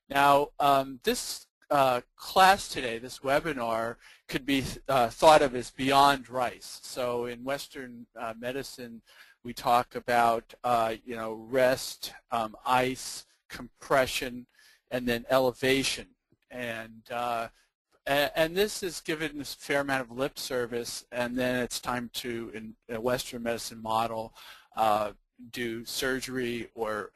Now, this class today, this webinar, could be thought of as beyond rice. So in Western medicine, we talk about rest, ice, compression, and then elevation. And this is given a fair amount of lip service, and then it's time to, in a Western medicine model, do surgery or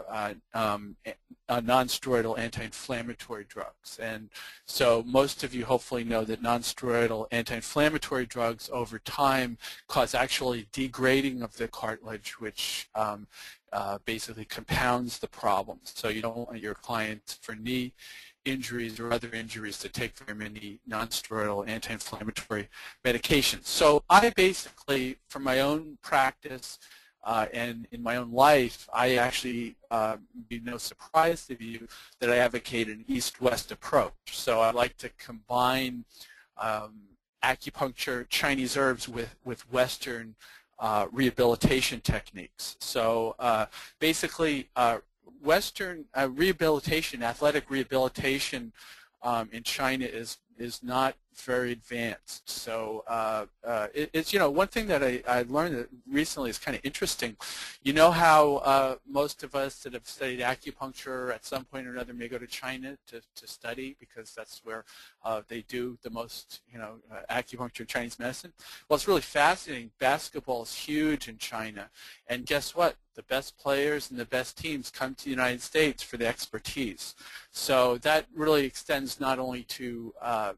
non-steroidal anti-inflammatory drugs. And so most of you hopefully know that non-steroidal anti-inflammatory drugs over time cause actually degrading of the cartilage, which basically compounds the problem. So you don't want your clients for knee injuries or other injuries to take very many non-steroidal anti-inflammatory medications. So I basically, from my own practice, and in my own life, I actually, be no surprise to you that I advocate an east-west approach. So I like to combine acupuncture, Chinese herbs with Western rehabilitation techniques. So basically, Western rehabilitation, athletic rehabilitation in China is not very advanced. So it's, one thing that I learned that recently is kind of interesting. You know how most of us that have studied acupuncture at some point or another may go to China to study because that's where they do the most, acupuncture and Chinese medicine? Well, it's really fascinating. Basketball is huge in China. And guess what? The best players and the best teams come to the United States for the expertise. So that really extends not only to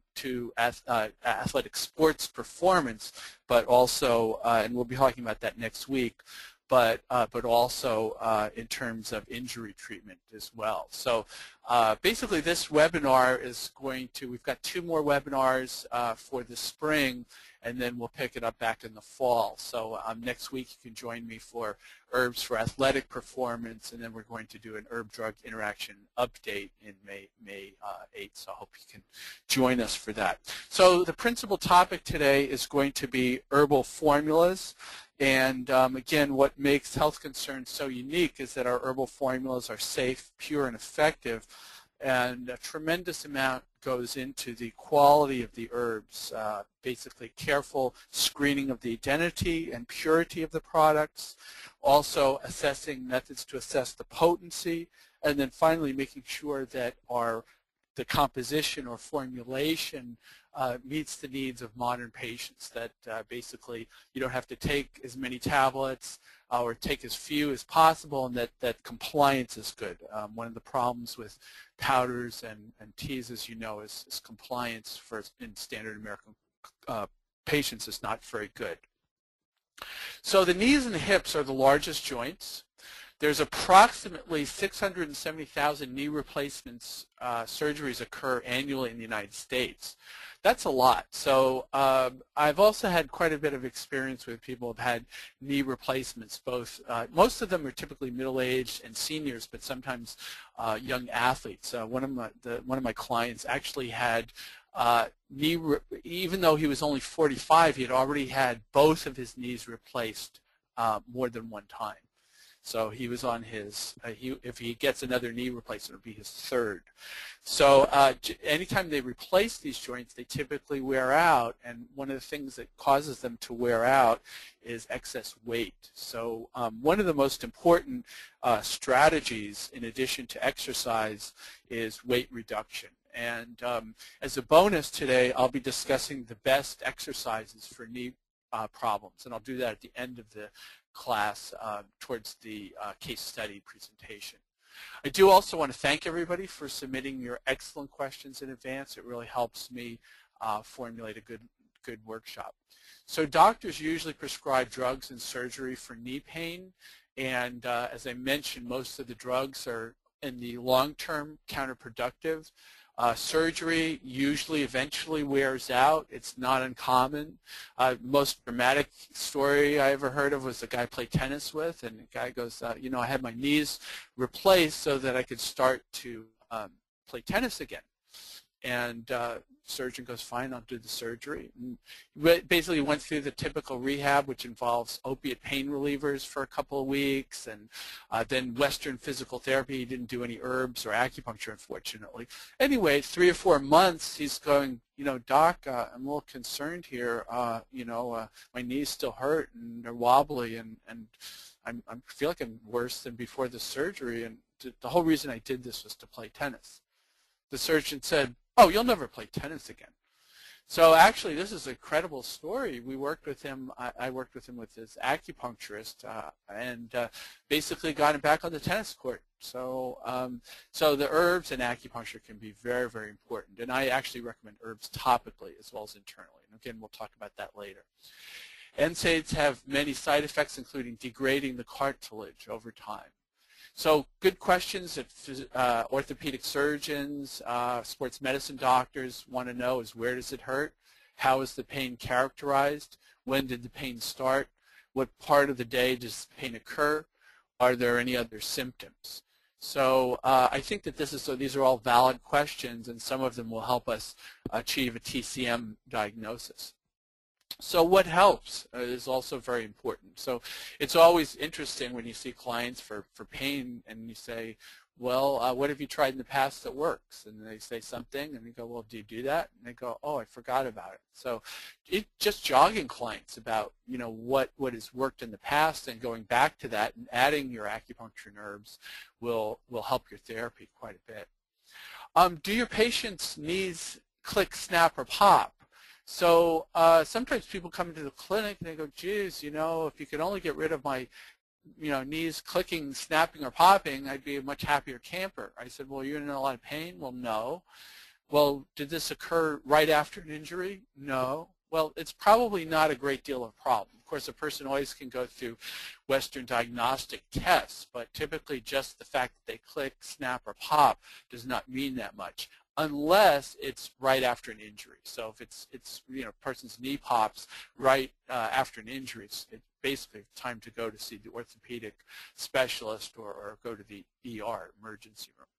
athletic sports performance, but also, and we'll be talking about that next week, but also in terms of injury treatment as well. So basically this webinar is we've got 2 more webinars for the spring, and then we'll pick it up back in the fall. So next week you can join me for herbs for athletic performance, and then we're going to do an herb-drug interaction update in May 8th, so I hope you can join us for that. So the principal topic today is going to be herbal formulas. And again, what makes Health Concerns so unique is that our herbal formulas are safe, pure, and effective, and a tremendous amount goes into the quality of the herbs, basically careful screening of the identity and purity of the products, also assessing methods to assess the potency, and then finally making sure that the composition or formulation meets the needs of modern patients, that basically you don't have to take as many tablets or take as few as possible, and that compliance is good. One of the problems with powders and teas, as you know, is compliance in standard American patients is not very good. So the knees and the hips are the largest joints. There's approximately 670,000 knee replacements surgeries occur annually in the United States. That's a lot. So I've also had quite a bit of experience with people who have had knee replacements. Most of them are typically middle-aged and seniors, but sometimes young athletes. One of my clients actually had even though he was only 45, he had already had both of his knees replaced more than one time. So he was on his, if he gets another knee replacement, it'll be his 3rd. So anytime they replace these joints, they typically wear out, and one of the things that causes them to wear out is excess weight. So one of the most important strategies, in addition to exercise, is weight reduction. And as a bonus today, I'll be discussing the best exercises for knee problems, and I'll do that at the end of the class towards the case study presentation. I do also want to thank everybody for submitting your excellent questions in advance. It really helps me formulate a good workshop. So doctors usually prescribe drugs and surgery for knee pain, and as I mentioned, most of the drugs are in the long term counterproductive. Surgery usually eventually wears out. It's not uncommon. Most dramatic story I ever heard of was a guy I played tennis with, and the guy goes, I had my knees replaced so that I could start to play tennis again. and surgeon goes, fine, I'll do the surgery. And basically went through the typical rehab, which involves opiate pain relievers for a couple of weeks, and then Western physical therapy. He didn't do any herbs or acupuncture, unfortunately. Anyway, 3 or 4 months, he's going, Doc, I'm a little concerned here. My knees still hurt and they're wobbly, and I feel like I'm worse than before the surgery, and the whole reason I did this was to play tennis. The surgeon said, oh, you'll never play tennis again. So actually, this is a credible story. We worked with him. I worked with him with his acupuncturist, and basically got him back on the tennis court. So, so the herbs and acupuncture can be very, very important. And I actually recommend herbs topically as well as internally. And again, we'll talk about that later. NSAIDs have many side effects, including degrading the cartilage over time. So good questions that orthopedic surgeons, sports medicine doctors want to know is, where does it hurt? How is the pain characterized? When did the pain start? What part of the day does pain occur? Are there any other symptoms? So I think that these are all valid questions, and some of them will help us achieve a TCM diagnosis. So what helps is also very important. So it's always interesting when you see clients for pain and you say, well, what have you tried in the past that works? And they say something, and you go, well, do you do that? And they go, oh, I forgot about it. So just jogging clients about, what has worked in the past and going back to that and adding your acupuncture and herbs will help your therapy quite a bit. Do your patients' knees click, snap, or pop? So sometimes people come into the clinic and they go, geez, if you could only get rid of my, knees clicking, snapping, or popping, I'd be a much happier camper. I said, well, you're in a lot of pain? Well, no. Well, did this occur right after an injury? No. Well, it's probably not a great deal of problem. Of course, a person always can go through Western diagnostic tests, but typically just the fact that they click, snap, or pop does not mean that much, unless it's right after an injury. So if it's a person's knee pops right after an injury, it's basically time to go to see the orthopedic specialist or go to the ER, emergency room.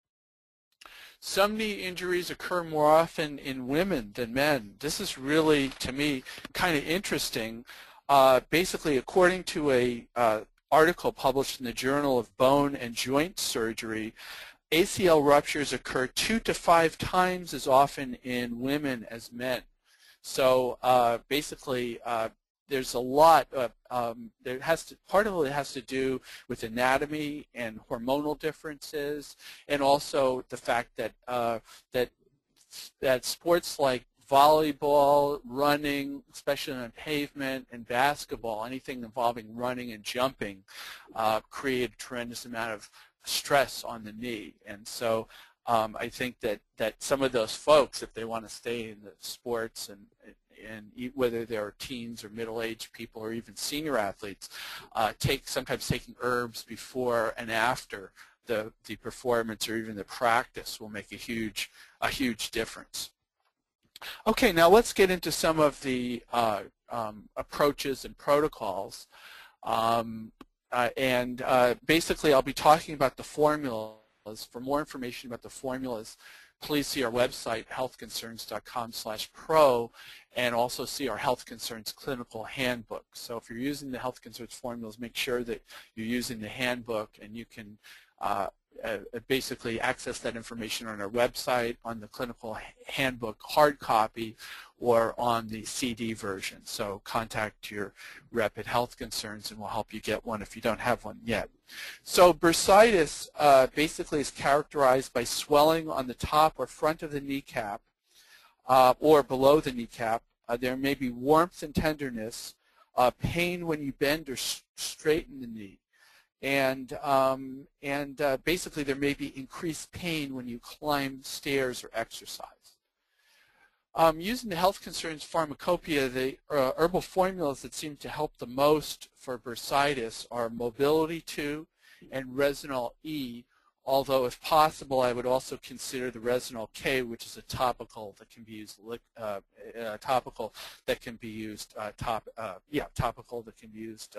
Some knee injuries occur more often in women than men. This is really, to me, kind of interesting. Basically, according to a article published in the Journal of Bone and Joint Surgery, ACL ruptures occur 2 to 5 times as often in women as men. So basically, there's a lot of, part of it has to do with anatomy and hormonal differences, and also the fact that that sports like volleyball, running, especially on pavement, and basketball, anything involving running and jumping, create a tremendous amount of stress on the knee. And so I think that some of those folks, if they want to stay in the sports and whether they're teens or middle-aged people or even senior athletes, sometimes taking herbs before and after the performance or even the practice will make a huge difference. Okay, now let's get into some of the approaches and protocols. Basically, I'll be talking about the formulas. For more information about the formulas, please see our website, healthconcerns.com/pro, and also see our Health Concerns Clinical Handbook. So if you're using the Health Concerns formulas, make sure that you're using the handbook, and you can basically access that information on our website, on the Clinical Handbook hard copy, or on the CD version. So contact your rep at Health Concerns and we'll help you get one if you don't have one yet. So bursitis basically is characterized by swelling on the top or front of the kneecap or below the kneecap. There may be warmth and tenderness, pain when you bend or straighten the knee. And basically there may be increased pain when you climb stairs or exercise. Using the Health Concerns pharmacopoeia, the herbal formulas that seem to help the most for bursitis are Mobility 2 and Resinol E, although if possible I would also consider the Resinol K, which is a topical that can be used topically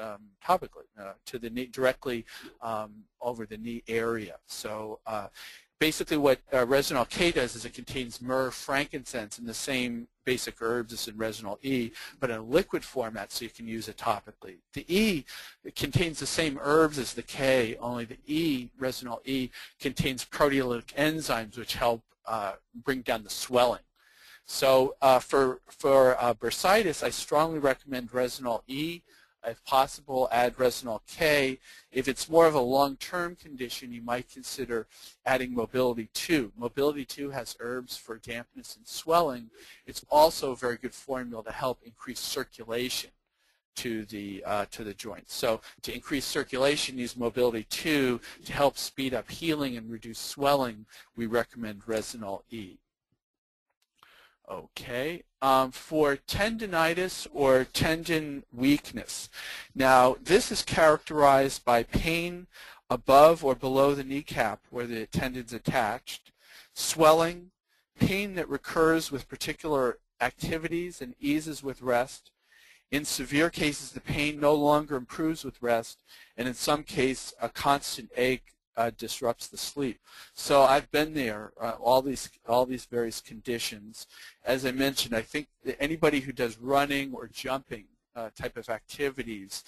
to the knee, directly over the knee area. So basically what Resinol K does is it contains myrrh, frankincense, and the same basic herbs as in Resinol E, but in a liquid format so you can use it topically. The E, it contains the same herbs as the K, only the E, Resinol E, contains proteolytic enzymes which help bring down the swelling. So for bursitis, I strongly recommend Resinol E. If possible, add Resinol K. If it's more of a long-term condition, you might consider adding Mobility 2. Mobility 2 has herbs for dampness and swelling. It's also a very good formula to help increase circulation to the joints. So to increase circulation, use Mobility 2. To help speed up healing and reduce swelling, we recommend Resinol E. Okay, for tendinitis or tendon weakness. Now, this is characterized by pain above or below the kneecap where the tendon's attached, swelling, pain that recurs with particular activities and eases with rest. In severe cases, the pain no longer improves with rest, and in some cases, a constant ache disrupts the sleep. So I've been there, all these various conditions. As I mentioned, I think that anybody who does running or jumping type of activities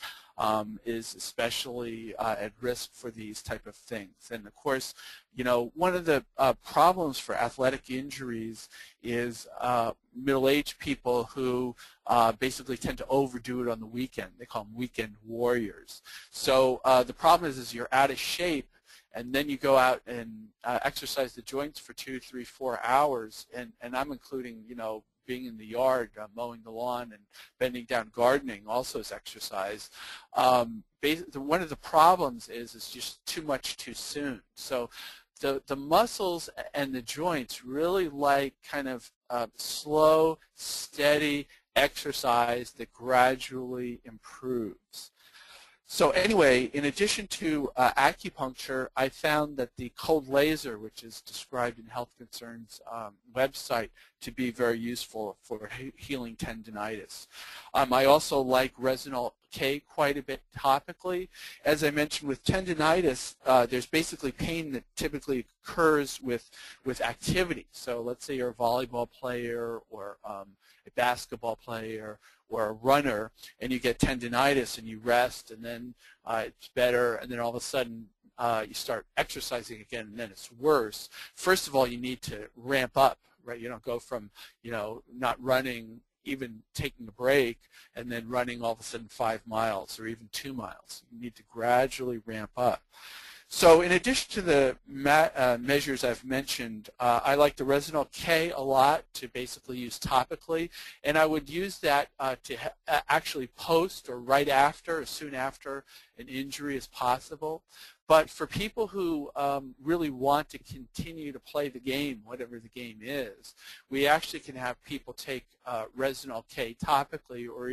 is especially at risk for these type of things. And of course, you know, one of the problems for athletic injuries is middle-aged people who basically tend to overdo it on the weekend. They call them weekend warriors. So the problem is you're out of shape, and then you go out and exercise the joints for 2, 3, 4 hours, and I'm including, you know, being in the yard, mowing the lawn, and bending down gardening also is exercise. One of the problems is it's just too much too soon. So the muscles and the joints really like kind of slow, steady exercise that gradually improves. So anyway, in addition to acupuncture, I found that the cold laser, which is described in Health Concerns website, to be very useful for healing tendinitis. I also like Resinol K quite a bit topically. As I mentioned, with tendinitis, there's basically pain that typically occurs with activity. So let's say you're a volleyball player or a basketball player or a runner, and you get tendinitis and you rest, and then it's better, and then all of a sudden you start exercising again, and then it's worse. First of all, you need to ramp up, right? You don't go from, you know, not running, even taking a break, and then running all of a sudden 5 miles or even 2 miles. You need to gradually ramp up. So in addition to the measures I've mentioned, I like the Resinol K a lot to basically use topically, and I would use that to actually post or right after, as soon after an injury as possible. But for people who really want to continue to play the game, whatever the game is, we actually can have people take Resinol K topically or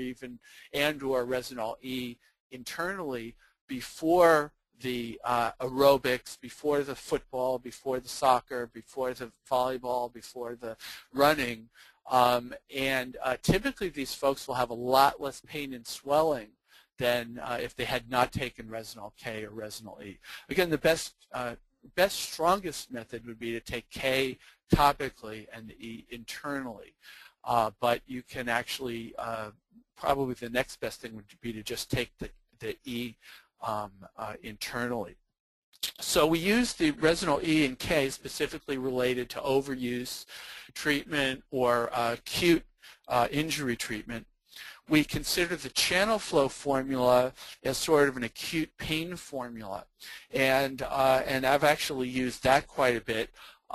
Resinol E internally before the aerobics, before the football, before the soccer, before the volleyball, before the running. Typically these folks will have a lot less pain and swelling than if they had not taken Resinol K or Resinol E. Again, the best, strongest method would be to take K topically and the E internally. But you can actually, probably the next best thing would be to just take the E internally. So we use the Resinol E and K specifically related to overuse treatment or acute injury treatment. We consider the channel flow formula as sort of an acute pain formula, and I've actually used that quite a bit.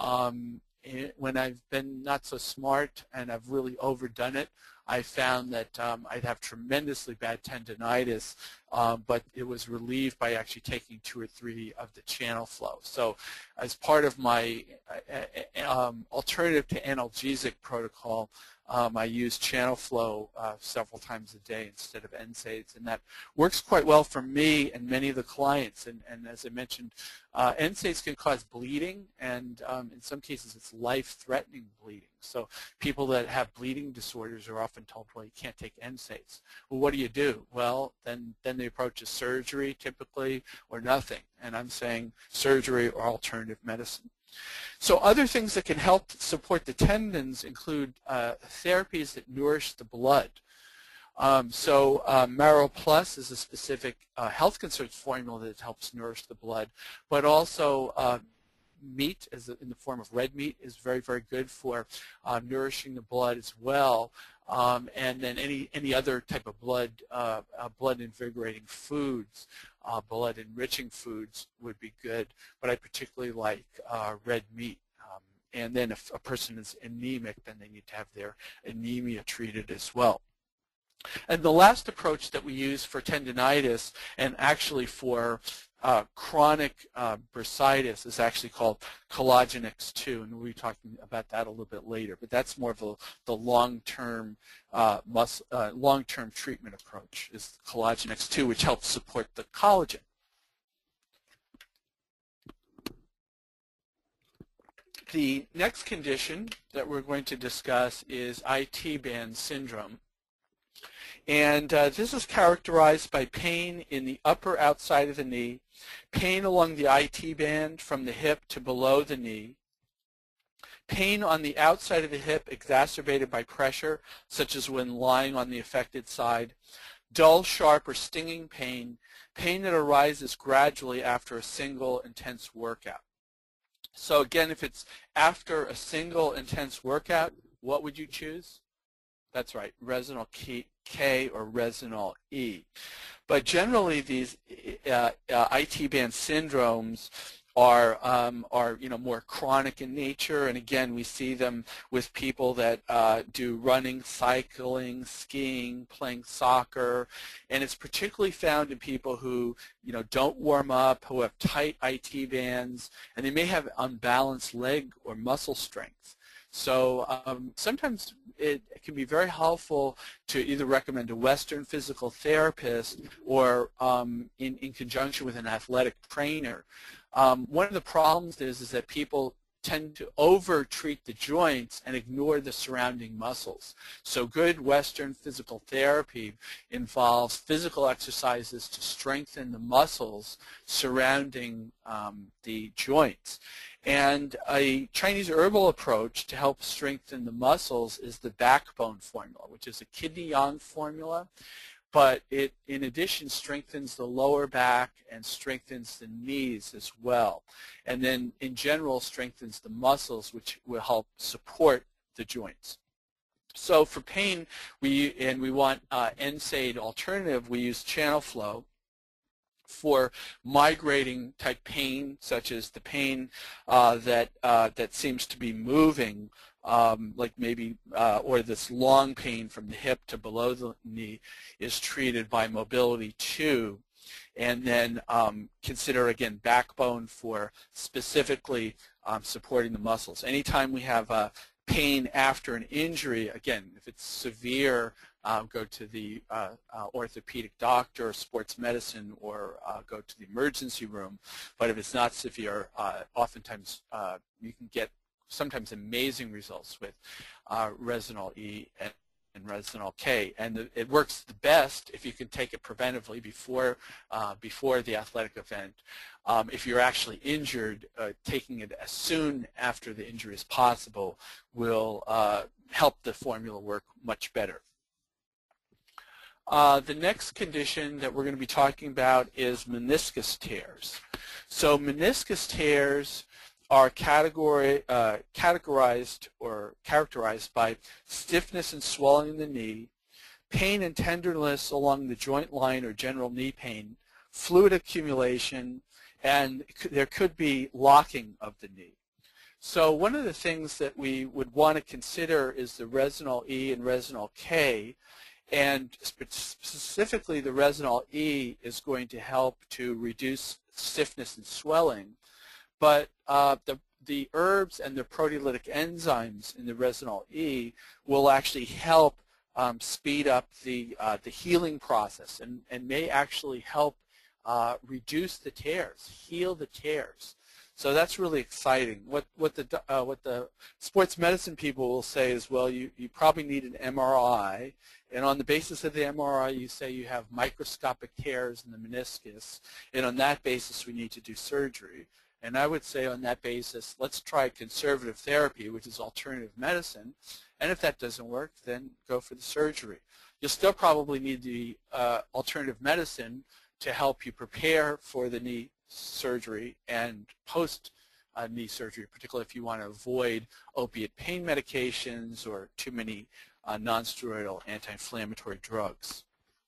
When I've been not so smart and I've really overdone it, I found that I'd have tremendously bad tendinitis, but it was relieved by actually taking 2 or 3 of the channel flow. So as part of my alternative to analgesic protocol, I use channel flow several times a day instead of NSAIDs, and that works quite well for me and many of the clients. And as I mentioned, NSAIDs can cause bleeding, and in some cases it's life-threatening bleeding. So people that have bleeding disorders are often told, well, you can't take NSAIDs. Well, what do you do? Well, then the approach is surgery typically or nothing. And I'm saying surgery or alternative medicine. So other things that can help support the tendons include therapies that nourish the blood. Marrow Plus is a specific health concerns formula that helps nourish the blood, but also meat in the form of red meat is very, very good for nourishing the blood as well. And then any other type of blood invigorating foods, blood enriching foods would be good, but I particularly like red meat. And then if a person is anemic, then they need to have their anemia treated as well. And the last approach that we use for tendinitis and actually for chronic bursitis is actually called collagen X2, and we'll be talking about that a little bit later. But that's more of the long-term long-term treatment approach is collagen X2, which helps support the collagen. The next condition that we're going to discuss is IT band syndrome. And this is characterized by pain in the upper outside of the knee, pain along the IT band from the hip to below the knee, pain on the outside of the hip exacerbated by pressure, such as when lying on the affected side, dull, sharp, or stinging pain, pain that arises gradually after a single intense workout. So again, if it's after a single intense workout, what would you choose? That's right, Resinol K or Resinol E. But generally, these IT band syndromes are more chronic in nature, and again, we see them with people that do running, cycling, skiing, playing soccer, and it's particularly found in people who don't warm up, who have tight IT bands, and they may have unbalanced leg or muscle strength. So sometimes it can be very helpful to either recommend a Western physical therapist or in conjunction with an athletic trainer. One of the problems is that people tend to over-treat the joints and ignore the surrounding muscles. So good Western physical therapy involves physical exercises to strengthen the muscles surrounding the joints. And a Chinese herbal approach to help strengthen the muscles is the backbone formula, which is a kidney yang formula, but it in addition strengthens the lower back and strengthens the knees as well. And then in general strengthens the muscles, which will help support the joints. So for pain, we want NSAID alternative, we use channel flow. For migrating type pain, such as the pain that seems to be moving, like maybe, or this long pain from the hip to below the knee, is treated by Mobility 2. And then consider, again, backbone for specifically supporting the muscles. Anytime we have pain after an injury, again, if it's severe, go to the orthopedic doctor, sports medicine, or go to the emergency room. But if it's not severe, oftentimes you can get sometimes amazing results with Resinol E and Resinol K. And it works the best if you can take it preventively before the athletic event. If you're actually injured, taking it as soon after the injury as possible will help the formula work much better. The next condition that we're going to be talking about is meniscus tears. So meniscus tears are categorized or characterized by stiffness and swelling in the knee, pain and tenderness along the joint line or general knee pain, fluid accumulation, and there could be locking of the knee. So one of the things that we would want to consider is the Resinol E and Resinol K. And specifically, the Resinol E is going to help to reduce stiffness and swelling. But the herbs and the proteolytic enzymes in the Resinol E will actually help speed up the healing process and may actually help reduce the tears, heal the tears. So that's really exciting. What the sports medicine people will say is, well, you probably need an MRI, and on the basis of the MRI, you say you have microscopic tears in the meniscus, and on that basis, we need to do surgery. And I would say on that basis, let's try conservative therapy, which is alternative medicine. And if that doesn't work, then go for the surgery. You'll still probably need the alternative medicine to help you prepare for the knee surgery and post knee surgery, particularly if you want to avoid opiate pain medications or too many non-steroidal anti-inflammatory drugs.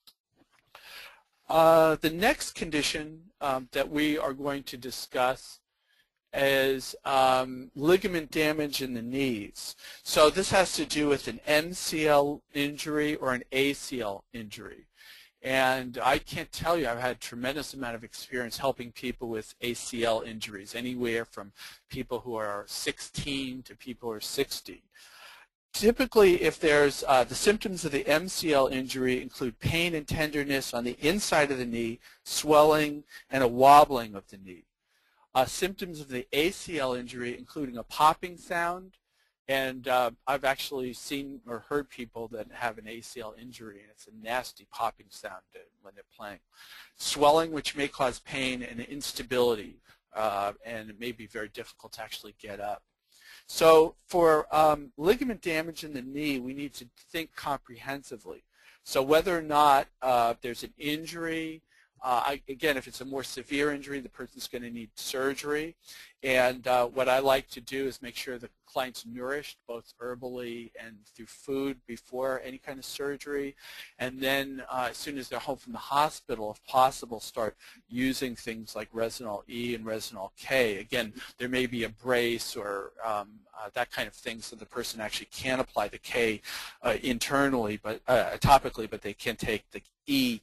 The next condition that we are going to discuss is ligament damage in the knees. So this has to do with an MCL injury or an ACL injury. And I can't tell you, I've had a tremendous amount of experience helping people with ACL injuries, anywhere from people who are 16 to people who are 60. Typically, if there's the symptoms of the MCL injury include pain and tenderness on the inside of the knee, swelling, and a wobbling of the knee. Symptoms of the ACL injury including a popping sound, and I've actually seen or heard people that have an ACL injury, and it's a nasty popping sound when they're playing. Swelling, which may cause pain, and instability, and it may be very difficult to actually get up. So for ligament damage in the knee, we need to think comprehensively. So whether or not there's an injury, again, if it's a more severe injury, the person's going to need surgery. And what I like to do is make sure the client's nourished both herbally and through food before any kind of surgery. And then as soon as they're home from the hospital, if possible, start using things like Resinol E and Resinol K. Again, there may be a brace or that kind of thing, so the person actually can apply the K internally, but topically, but they can take the E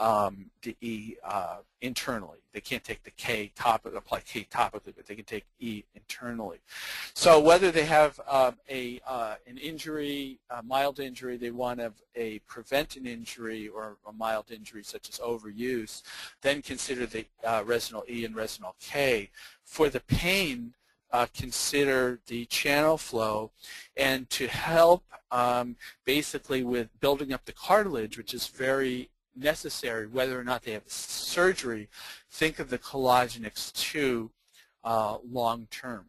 internally. They can't take the K apply K topically, but they can take E internally. So whether they have an injury, a mild injury, they want to prevent an injury or a mild injury such as overuse, then consider the Resinol E and Resinol K. For the pain, consider the channel flow, and to help basically with building up the cartilage, which is very necessary whether or not they have surgery, think of the Collagen X2 long term.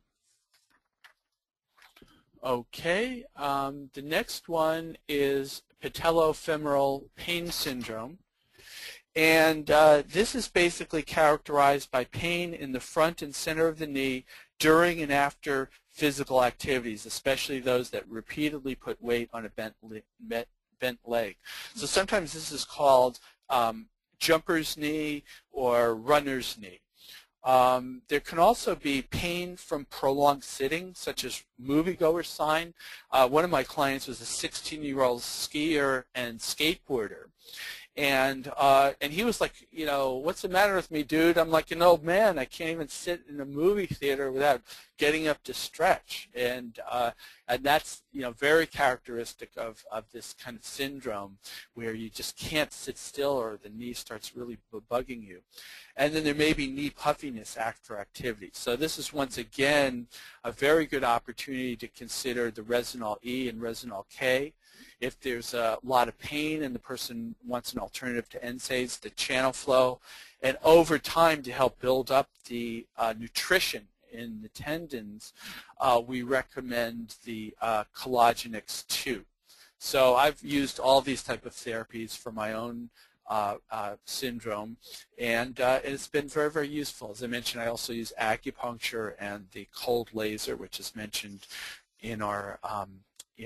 Okay, the next one is patellofemoral pain syndrome. And this is basically characterized by pain in the front and center of the knee during and after physical activities, especially those that repeatedly put weight on a bent leg. So sometimes this is called jumper's knee or runner's knee. There can also be pain from prolonged sitting, such as moviegoer sign. One of my clients was a 16-year-old skier and skateboarder. And he was like, you know, what's the matter with me, dude? I'm like an old man. I can't even sit in a movie theater without getting up to stretch. And that's, you know, very characteristic of this kind of syndrome where you just can't sit still or the knee starts really bugging you. And then there may be knee puffiness after activity. So this is, once again, a very good opportunity to consider the Resinol E and Resinol K. If there's a lot of pain and the person wants an alternative to NSAIDs, the channel flow, and over time to help build up the nutrition in the tendons, we recommend the Collagen X2. So I've used all these type of therapies for my own syndrome, and it's been very, very useful. As I mentioned, I also use acupuncture and the cold laser, which is mentioned in our on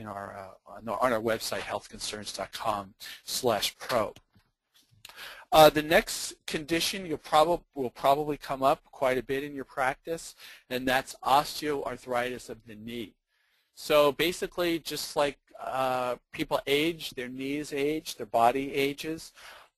our website, healthconcerns.com/pro. The next condition will probably come up quite a bit in your practice, and that's osteoarthritis of the knee. So basically, just like people age, their knees age, their body ages.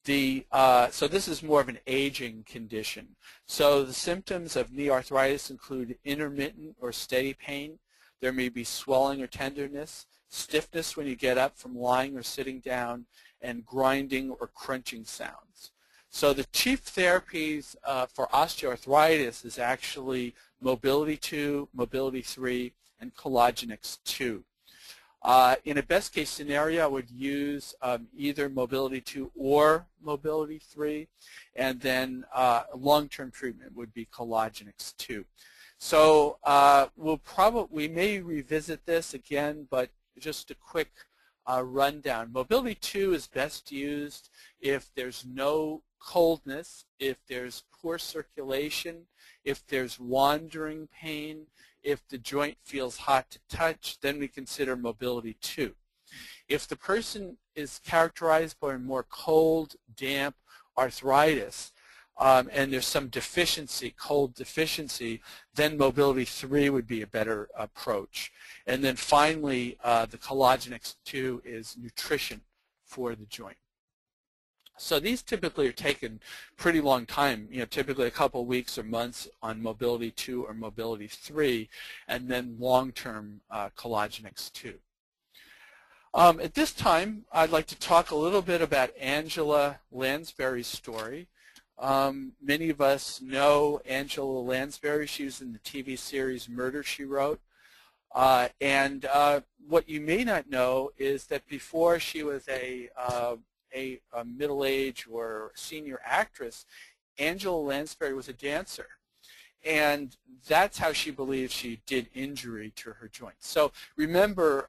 So this is more of an aging condition. So the symptoms of knee arthritis include intermittent or steady pain. There may be swelling or tenderness, stiffness when you get up from lying or sitting down, and grinding or crunching sounds. So the chief therapies for osteoarthritis is actually Mobility 2, Mobility 3, and Collagen X2. In a best case scenario, I would use either Mobility 2 or Mobility 3, and then long-term treatment would be Collagen X2. So we may revisit this again, but just a quick rundown. Mobility 2 is best used if there's no coldness, if there's poor circulation, if there's wandering pain, if the joint feels hot to touch, then we consider mobility 2. If the person is characterized by more cold, damp arthritis, and there's some deficiency, cold deficiency, then mobility 3 would be a better approach. And then finally, the Collagenix 2 is nutrition for the joint. So these typically are taken pretty long time, typically a couple weeks or months on mobility 2 or mobility 3, and then long-term Collagenix 2. At this time, I'd like to talk a little bit about Angela Lansbury's story. Many of us know Angela Lansbury. She was in the TV series Murder, She Wrote. And what you may not know is that before she was a middle-aged or senior actress, Angela Lansbury was a dancer. And that's how she believes she did injury to her joints. So remember,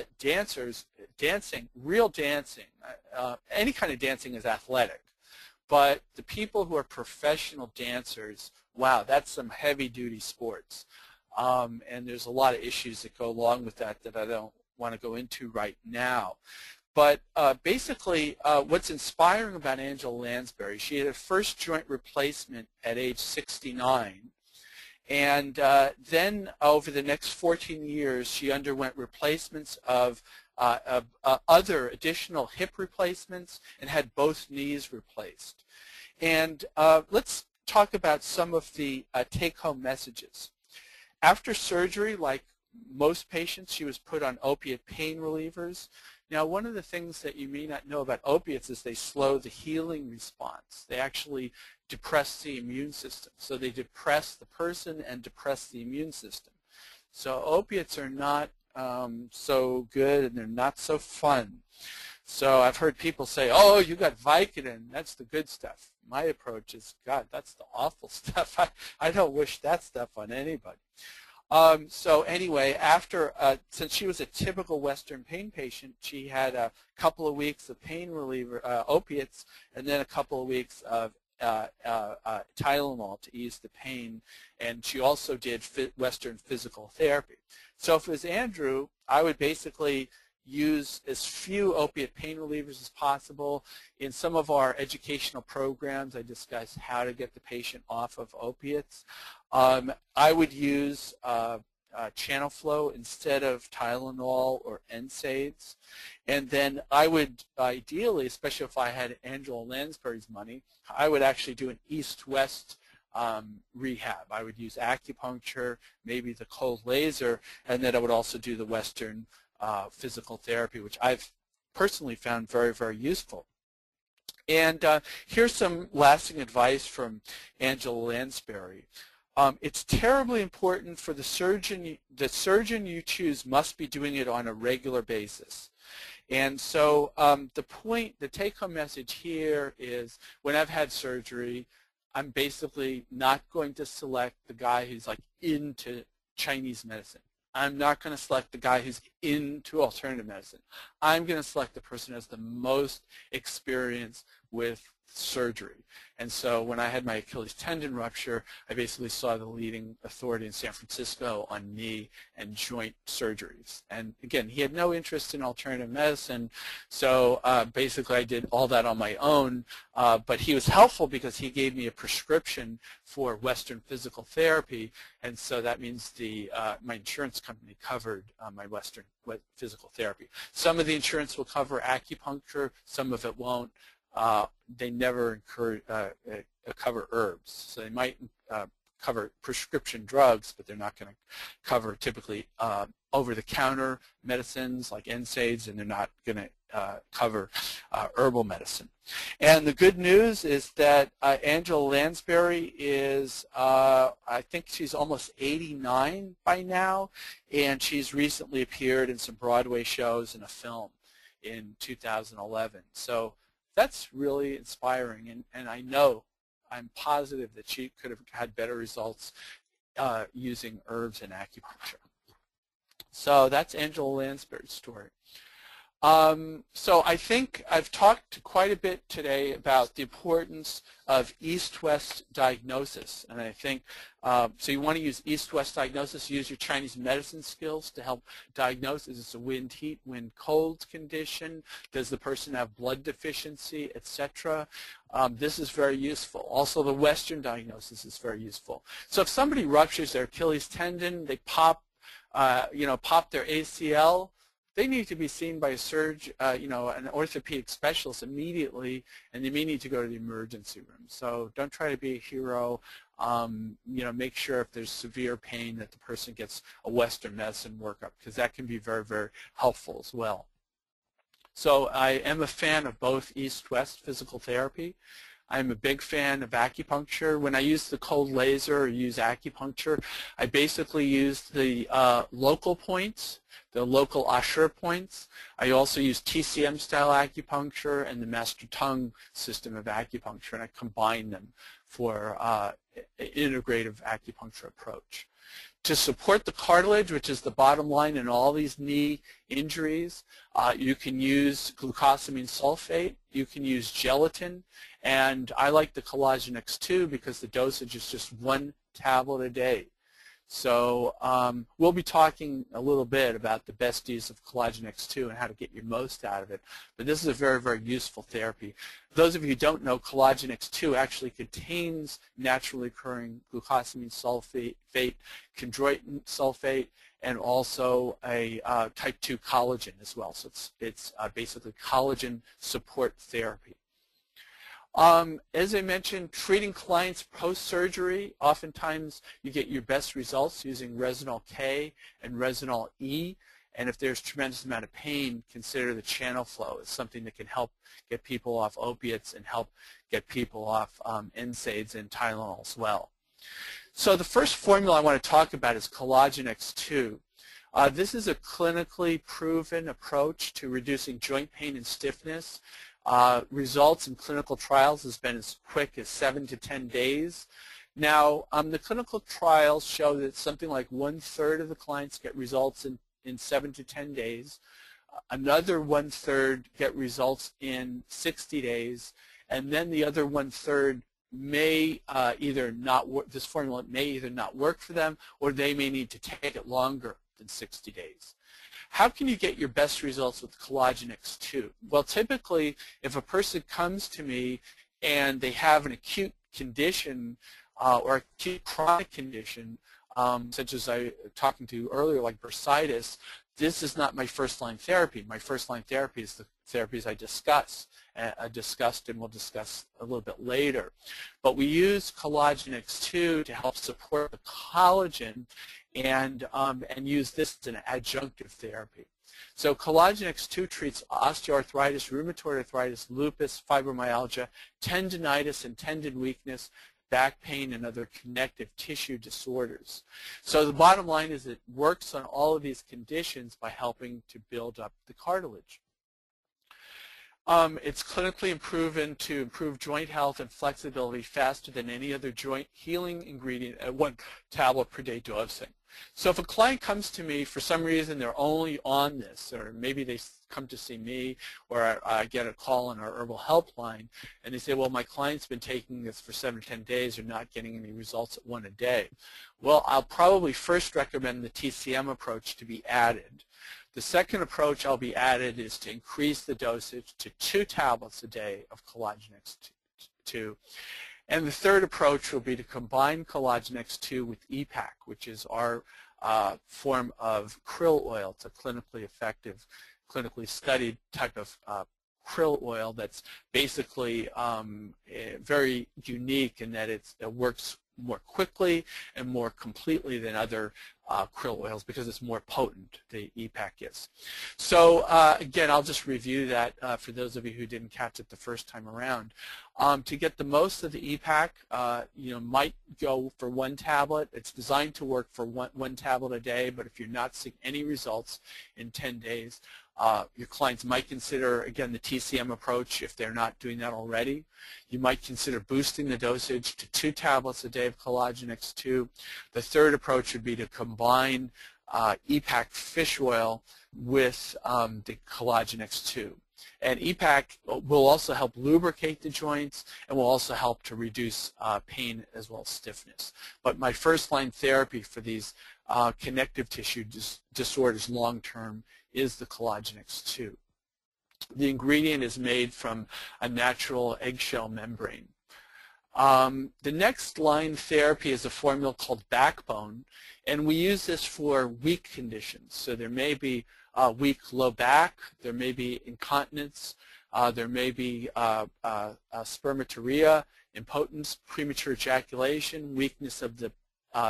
real dancing, any kind of dancing is athletic. But the people who are professional dancers, wow, that's some heavy-duty sports. And there's a lot of issues that go along with that I don't want to go into right now. But basically, what's inspiring about Angela Lansbury, she had a first joint replacement at age 69. And then over the next 14 years, she underwent replacements of other additional hip replacements and had both knees replaced. And let's talk about some of the take-home messages. After surgery, like most patients, she was put on opiate pain relievers. Now, one of the things that you may not know about opiates is they slow the healing response. They actually depress the immune system. So they depress the person and depress the immune system. So opiates are not so good, and they're not so fun. So I've heard people say, oh, you got Vicodin, that's the good stuff. My approach is, God, that's the awful stuff. I don't wish that stuff on anybody. So anyway, since she was a typical Western pain patient, she had a couple of weeks of pain reliever, opiates, and then a couple of weeks of Tylenol to ease the pain, and she also did Western physical therapy. So if it was Andrew, I would basically use as few opiate pain relievers as possible. In some of our educational programs, I discuss how to get the patient off of opiates. I would use channel flow instead of Tylenol or NSAIDs. And then I would ideally, especially if I had Angela Lansbury's money, I would actually do an east-west rehab. I would use acupuncture, maybe the cold laser, and then I would also do the Western physical therapy, which I've personally found very, very useful. And here's some lasting advice from Angela Lansbury. It's terribly important for the surgeon you choose must be doing it on a regular basis. And so the take-home message here is when I've had surgery, I'm basically not going to select the guy who's like into Chinese medicine. I'm not going to select the guy who's into alternative medicine. I'm going to select the person who has the most experience with surgery. And so when I had my Achilles tendon rupture, I basically saw the leading authority in San Francisco on knee and joint surgeries. And again, he had no interest in alternative medicine, so basically I did all that on my own, but he was helpful because he gave me a prescription for Western physical therapy, and so that means my insurance company covered my Western physical therapy. Some of the insurance will cover acupuncture, some of it won't. They never cover herbs. So they might cover prescription drugs, but they're not going to cover typically over-the-counter medicines like NSAIDs, and they're not going to cover herbal medicine. And the good news is that Angela Lansbury is, I think she's almost 89 by now, and she's recently appeared in some Broadway shows and a film in 2011. So that's really inspiring, and I know, I'm positive that she could have had better results using herbs and acupuncture. So that's Angela Lansbury's story. So I think I've talked quite a bit today about the importance of East-West diagnosis, and I think so you want to use East-West diagnosis, use your Chinese medicine skills to help diagnose. Is this a wind-heat, wind-cold condition? Does the person have blood deficiency, etc.? This is very useful. Also, the Western diagnosis is very useful. So if somebody ruptures their Achilles tendon, they pop their ACL, they need to be seen by a surgeon, an orthopedic specialist immediately, and they may need to go to the emergency room. So don't try to be a hero. Make sure if there's severe pain that the person gets a Western medicine workup, because that can be very, very helpful as well. So I am a fan of both East-West physical therapy. I'm a big fan of acupuncture. When I use the cold laser or use acupuncture, I basically use the local points, the local Ashur points. I also use TCM-style acupuncture and the Master Tongue system of acupuncture, and I combine them for an integrative acupuncture approach. To support the cartilage, which is the bottom line in all these knee injuries, you can use glucosamine sulfate, you can use gelatin, and I like the Collagen X2 because the dosage is just 1 tablet a day. So we'll be talking a little bit about the best use of Collagen X2 and how to get your most out of it. But this is a very, very useful therapy. Those of you who don't know, Collagen X2 actually contains naturally occurring glucosamine sulfate, chondroitin sulfate, and also a type 2 collagen as well. So it's basically collagen support therapy. As I mentioned, treating clients post-surgery, oftentimes you get your best results using Resinol K and Resinol E. And if there's a tremendous amount of pain, consider the channel flow. It's something that can help get people off opiates and help get people off NSAIDs and Tylenol as well. So the first formula I want to talk about is Collagen X2. This is a clinically proven approach to reducing joint pain and stiffness. Results in clinical trials has been as quick as 7 to 10 days. Now, the clinical trials show that something like 1/3 of the clients get results in 7 to 10 days. Another 1/3 get results in 60 days, and then the other 1/3 may either not work. This formula may either not work for them, or they may need to take it longer than 60 days. How can you get your best results with Collagen X2? Well, typically, if a person comes to me and they have an acute condition or acute chronic condition, such as I was talking to earlier, like bursitis, this is not my first-line therapy. My first-line therapy is the therapies I discussed and we'll discuss a little bit later. But we use Collagen X2 to help support the collagen and use this as an adjunctive therapy. So Collagen X2 treats osteoarthritis, rheumatoid arthritis, lupus, fibromyalgia, tendinitis and tendon weakness, back pain, and other connective tissue disorders. So the bottom line is it works on all of these conditions by helping to build up the cartilage. It's clinically proven to improve joint health and flexibility faster than any other joint healing ingredient at 1 tablet per day dosing. So if a client comes to me, for some reason they're only on this, or maybe they come to see me, or I get a call on our herbal helpline, and they say, well, my client's been taking this for 7 to 10 days, or not getting any results at 1 a day. Well, I'll probably first recommend the TCM approach to be added. The second approach I'll be added is to increase the dosage to 2 tablets a day of Collagen X2. And the third approach will be to combine Collagen X2 with EPAC, which is our form of krill oil. It's a clinically effective, clinically studied type of krill oil that's basically very unique in that it works more quickly and more completely than other krill oils because it's more potent, the EPAC is. So again, I'll just review that for those of you who didn't catch it the first time around. To get the most of the EPAC, might go for 1 tablet. It's designed to work for one tablet a day, but if you're not seeing any results in 10 days, your clients might consider, again, the TCM approach if they're not doing that already. You might consider boosting the dosage to 2 tablets a day of Collagen X2. The third approach would be to combine EPAC fish oil with the Collagen X2. And EPAC will also help lubricate the joints and will also help to reduce pain as well as stiffness. But my first-line therapy for these connective tissue disorders long-term is the Collagen X2. The ingredient is made from a natural eggshell membrane. The next line therapy is a formula called Backbone, and we use this for weak conditions. So there may be weak low back, there may be incontinence, there may be spermaturia, impotence, premature ejaculation, weakness of the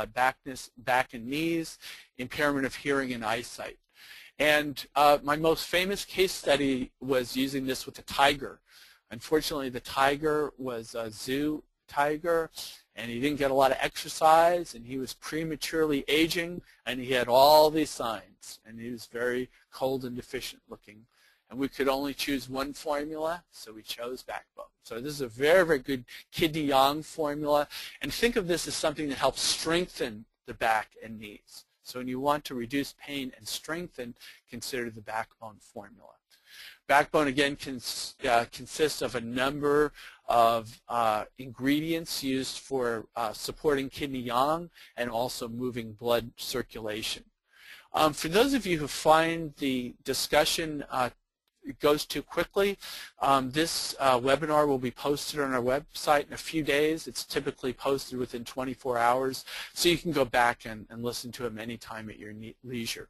back and knees, impairment of hearing and eyesight. And my most famous case study was using this with a tiger. Unfortunately, the tiger was a zoo tiger, and he didn't get a lot of exercise, and he was prematurely aging, and he had all these signs, and he was very cold and deficient looking. And we could only choose one formula, so we chose Backbone. So this is a very, very good kidney yang formula, and think of this as something that helps strengthen the back and knees. So when you want to reduce pain and strengthen, consider the Backbone formula. Backbone, again, consists of a number of ingredients used for supporting kidney yang and also moving blood circulation. For those of you who find the discussion goes too quickly, this webinar will be posted on our website in a few days. It's typically posted within 24 hours, so you can go back and listen to them anytime at your leisure.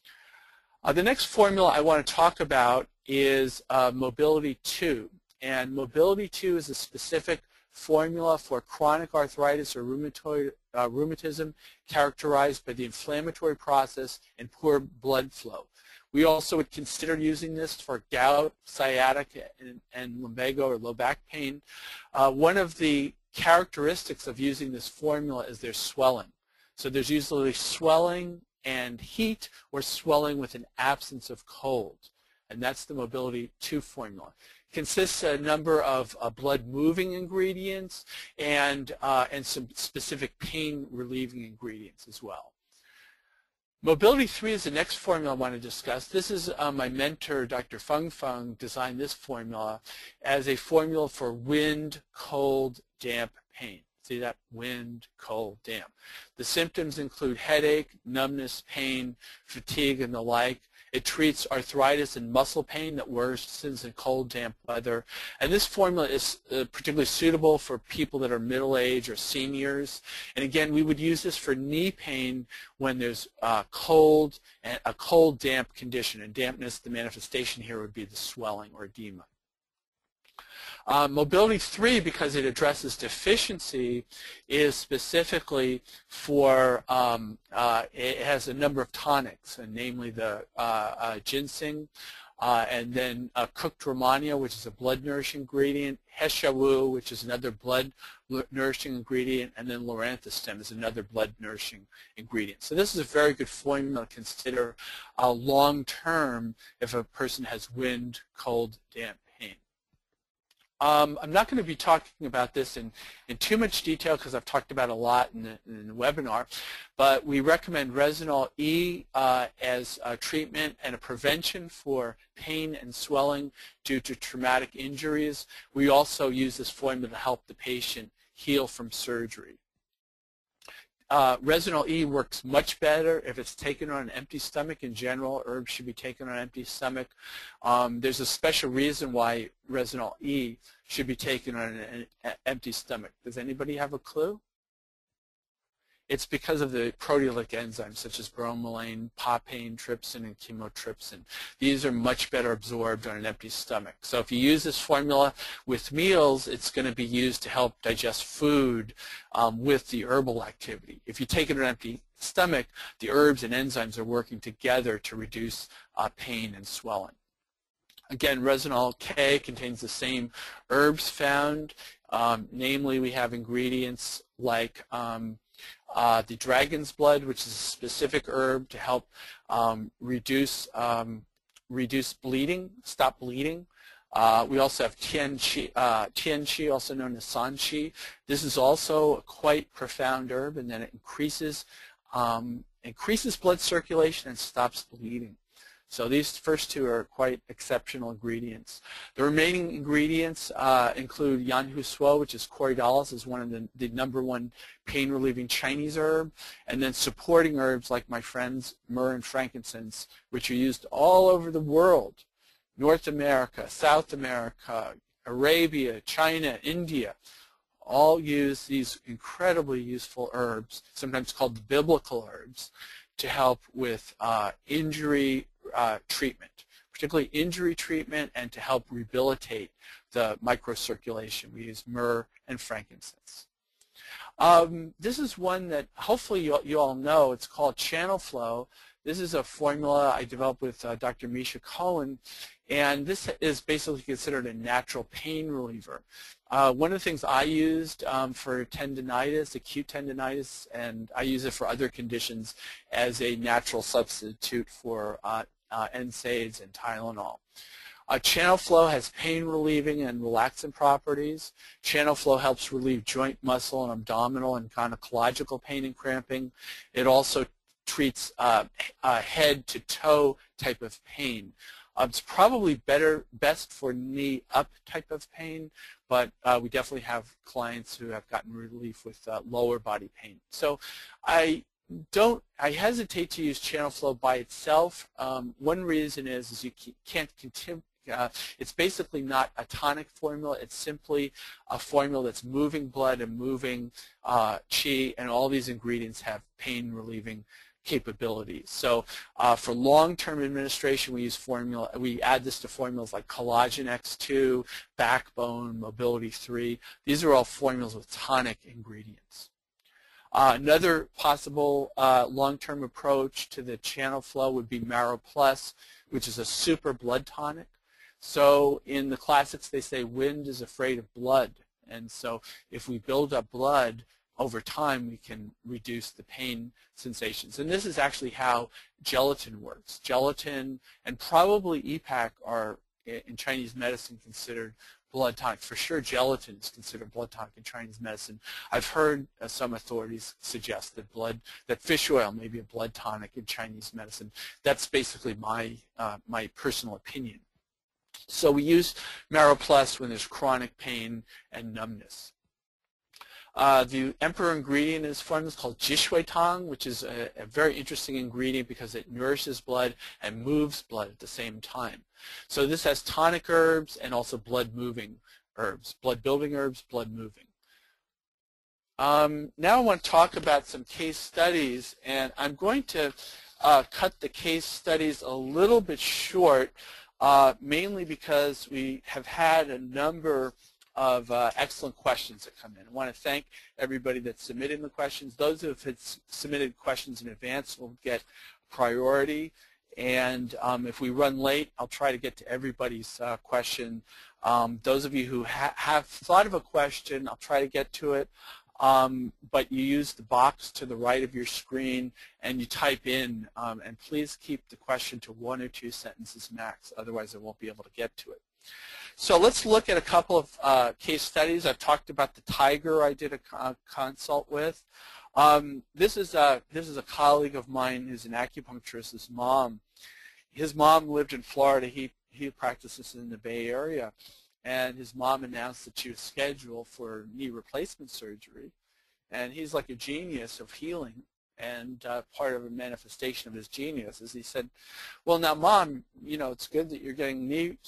The next formula I want to talk about is Mobility 2. And Mobility 2 is a specific formula for chronic arthritis or rheumatism characterized by the inflammatory process and poor blood flow. We also would consider using this for gout, sciatica, and lumbago or low back pain. One of the characteristics of using this formula is there's swelling. So there's usually swelling and heat or swelling with an absence of cold. And that's the Mobility 2 formula. It consists of a number of blood-moving ingredients and some specific pain-relieving ingredients as well. Mobility 3 is the next formula I want to discuss. This is my mentor, Dr. Feng Feng, designed this formula as a formula for wind, cold, damp pain. See that? Wind, cold, damp. The symptoms include headache, numbness, pain, fatigue, and the like. It treats arthritis and muscle pain that worsens in cold, damp weather. And this formula is particularly suitable for people that are middle-aged or seniors. And again, we would use this for knee pain when there's cold and a cold, damp condition. And dampness, the manifestation here would be the swelling or edema. Mobility 3, because it addresses deficiency, is specifically for, it has a number of tonics, and namely the ginseng, and then cooked Romania, which is a blood-nourishing ingredient, Heshawu, which is another blood-nourishing ingredient, and then Loranthostem is another blood-nourishing ingredient. So this is a very good formula to consider long-term if a person has wind, cold, damp pain. I'm not going to be talking about this in too much detail because I've talked about it a lot in the webinar, but we recommend Resinol E as a treatment and a prevention for pain and swelling due to traumatic injuries. We also use this formula to help the patient heal from surgery. Resinol E works much better if it's taken on an empty stomach. In general, herbs should be taken on an empty stomach. There's a special reason why Resinol E should be taken on an empty stomach. Does anybody have a clue? It's because of the proteolytic enzymes such as bromelain, papain, trypsin, and chymotrypsin. These are much better absorbed on an empty stomach. So if you use this formula with meals, it's going to be used to help digest food with the herbal activity. If you take it on an empty stomach, the herbs and enzymes are working together to reduce pain and swelling. Again, resinol K contains the same herbs found. Namely, we have ingredients like the dragon's blood, which is a specific herb to help reduce bleeding, stop bleeding. We also have tianqi, also known as sanqi. This is also a quite profound herb, and then it increases blood circulation and stops bleeding. So these first two are quite exceptional ingredients. The remaining ingredients include yanhu suo, which is corydalis, is one of the #1 pain-relieving Chinese herb, and then supporting herbs like my friends myrrh and frankincense, which are used all over the world: North America, South America, Arabia, China, India. All use these incredibly useful herbs, sometimes called the biblical herbs, to help with injury treatment, particularly injury treatment, and to help rehabilitate the microcirculation. We use myrrh and frankincense. This is one that hopefully you all know. It's called Channel Flow. This is a formula I developed with Dr. Misha Cohen, and this is basically considered a natural pain reliever. One of the things I used for tendinitis, acute tendinitis, and I use it for other conditions as a natural substitute for NSAIDs and Tylenol. Channel Flow has pain relieving and relaxant properties. Channel Flow helps relieve joint, muscle, and abdominal and gynecological pain and cramping. It also treats head to toe type of pain. It's probably best for knee up type of pain, but we definitely have clients who have gotten relief with lower body pain. So I hesitate to use Channel Flow by itself. One reason is you can't continue. It's basically not a tonic formula. It's simply a formula that's moving blood and moving qi, and all these ingredients have pain relieving capabilities. So for long-term administration, we add this to formulas like Collagen X2, Backbone, Mobility 3. These are all formulas with tonic ingredients. Another possible long-term approach to the Channel Flow would be Marrow Plus, which is a super blood tonic. So in the classics, they say wind is afraid of blood. And so if we build up blood, over time we can reduce the pain sensations. And this is actually how gelatin works. Gelatin and probably EPAC are, in Chinese medicine, considered blood tonic. For sure, gelatin is considered blood tonic in Chinese medicine. I've heard some authorities suggest that fish oil may be a blood tonic in Chinese medicine. That's basically my personal opinion. So we use Marrow Plus when there's chronic pain and numbness. The emperor ingredient in this formula is called Jishuitang, which is a very interesting ingredient because it nourishes blood and moves blood at the same time. So this has tonic herbs and also blood-moving herbs, blood-building herbs, blood-moving. Now I want to talk about some case studies, and I'm going to cut the case studies a little bit short, mainly because we have had a number of excellent questions that come in. I want to thank everybody that submitted the questions. Those who have submitted questions in advance will get priority. And if we run late, I'll try to get to everybody's question. Those of you who have thought of a question, I'll try to get to it. But you use the box to the right of your screen and you type in, and please keep the question to 1 or 2 sentences max, otherwise I won't be able to get to it. So let's look at a couple of case studies. I've talked about the tiger I did a consult with. This is a colleague of mine who's an acupuncturist. His mom lived in Florida. He practices in the Bay Area. And his mom announced that she was scheduled for knee replacement surgery. And he's like a genius of healing. And part of a manifestation of his genius is he said, well, now, Mom, you know, it's good that you're getting knee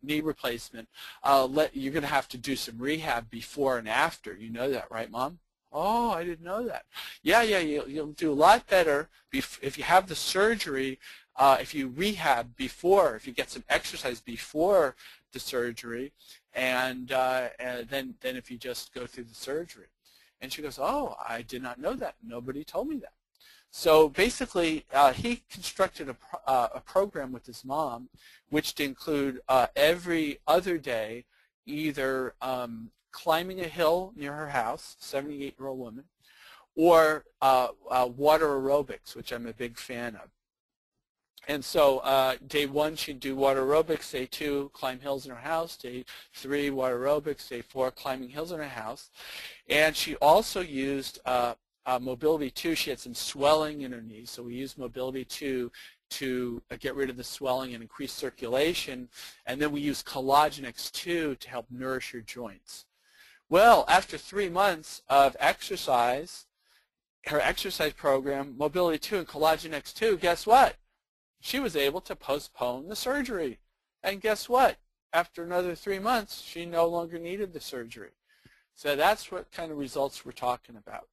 replacement. You're going to have to do some rehab before and after. You know that, right, Mom? Oh, I didn't know that. Yeah, you'll do a lot better if you have the surgery, if you rehab before, if you get some exercise before the surgery, and then if you just go through the surgery. And she goes, oh, I did not know that. Nobody told me that. So basically, he constructed a program with his mom, which to include every other day, either climbing a hill near her house, 78-year-old woman, or water aerobics, which I'm a big fan of. And so day 1, she'd do water aerobics. Day 2, climb hills in her house. Day 3, water aerobics. Day 4, climbing hills in her house. And she also used Mobility 2. She had some swelling in her knee, so we used Mobility 2 to get rid of the swelling and increase circulation. And then we used Collagen X2 to help nourish your joints. Well, after 3 months of exercise, her exercise program, Mobility 2 and Collagen X2, guess what? She was able to postpone the surgery. And guess what? After another 3 months, she no longer needed the surgery. So that's what kind of results we're talking about.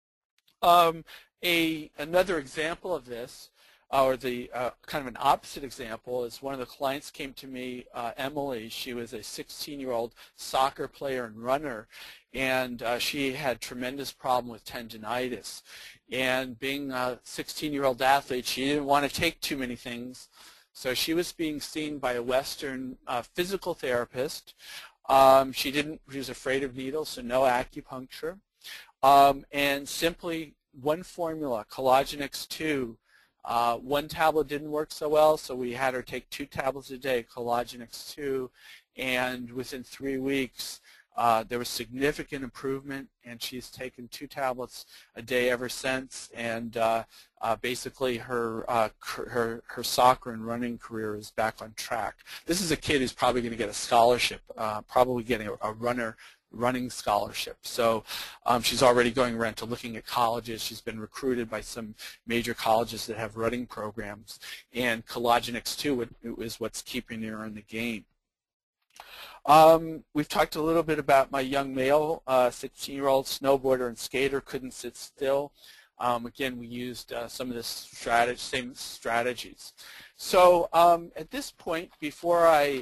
Another example of this, or the kind of an opposite example, is one of the clients came to me, Emily. She was a 16-year-old soccer player and runner, and she had tremendous problem with tendinitis. And being a 16-year-old athlete, she didn't want to take too many things, so she was being seen by a Western physical therapist. She was afraid of needles, so no acupuncture. And simply one formula, Collagen X2. One tablet didn't work so well, so we had her take 2 tablets a day, Collagen X2, and within 3 weeks there was significant improvement, and she's taken 2 tablets a day ever since, and basically her soccer and running career is back on track. This is a kid who's probably going to get a scholarship, probably getting a running scholarship. So she's already going around to looking at colleges. She's been recruited by some major colleges that have running programs, and Collagen X2 is what's keeping her in the game. We've talked a little bit about my young male, 16-year-old snowboarder and skater, couldn't sit still. Again, we used some of the same strategies. So at this point, before I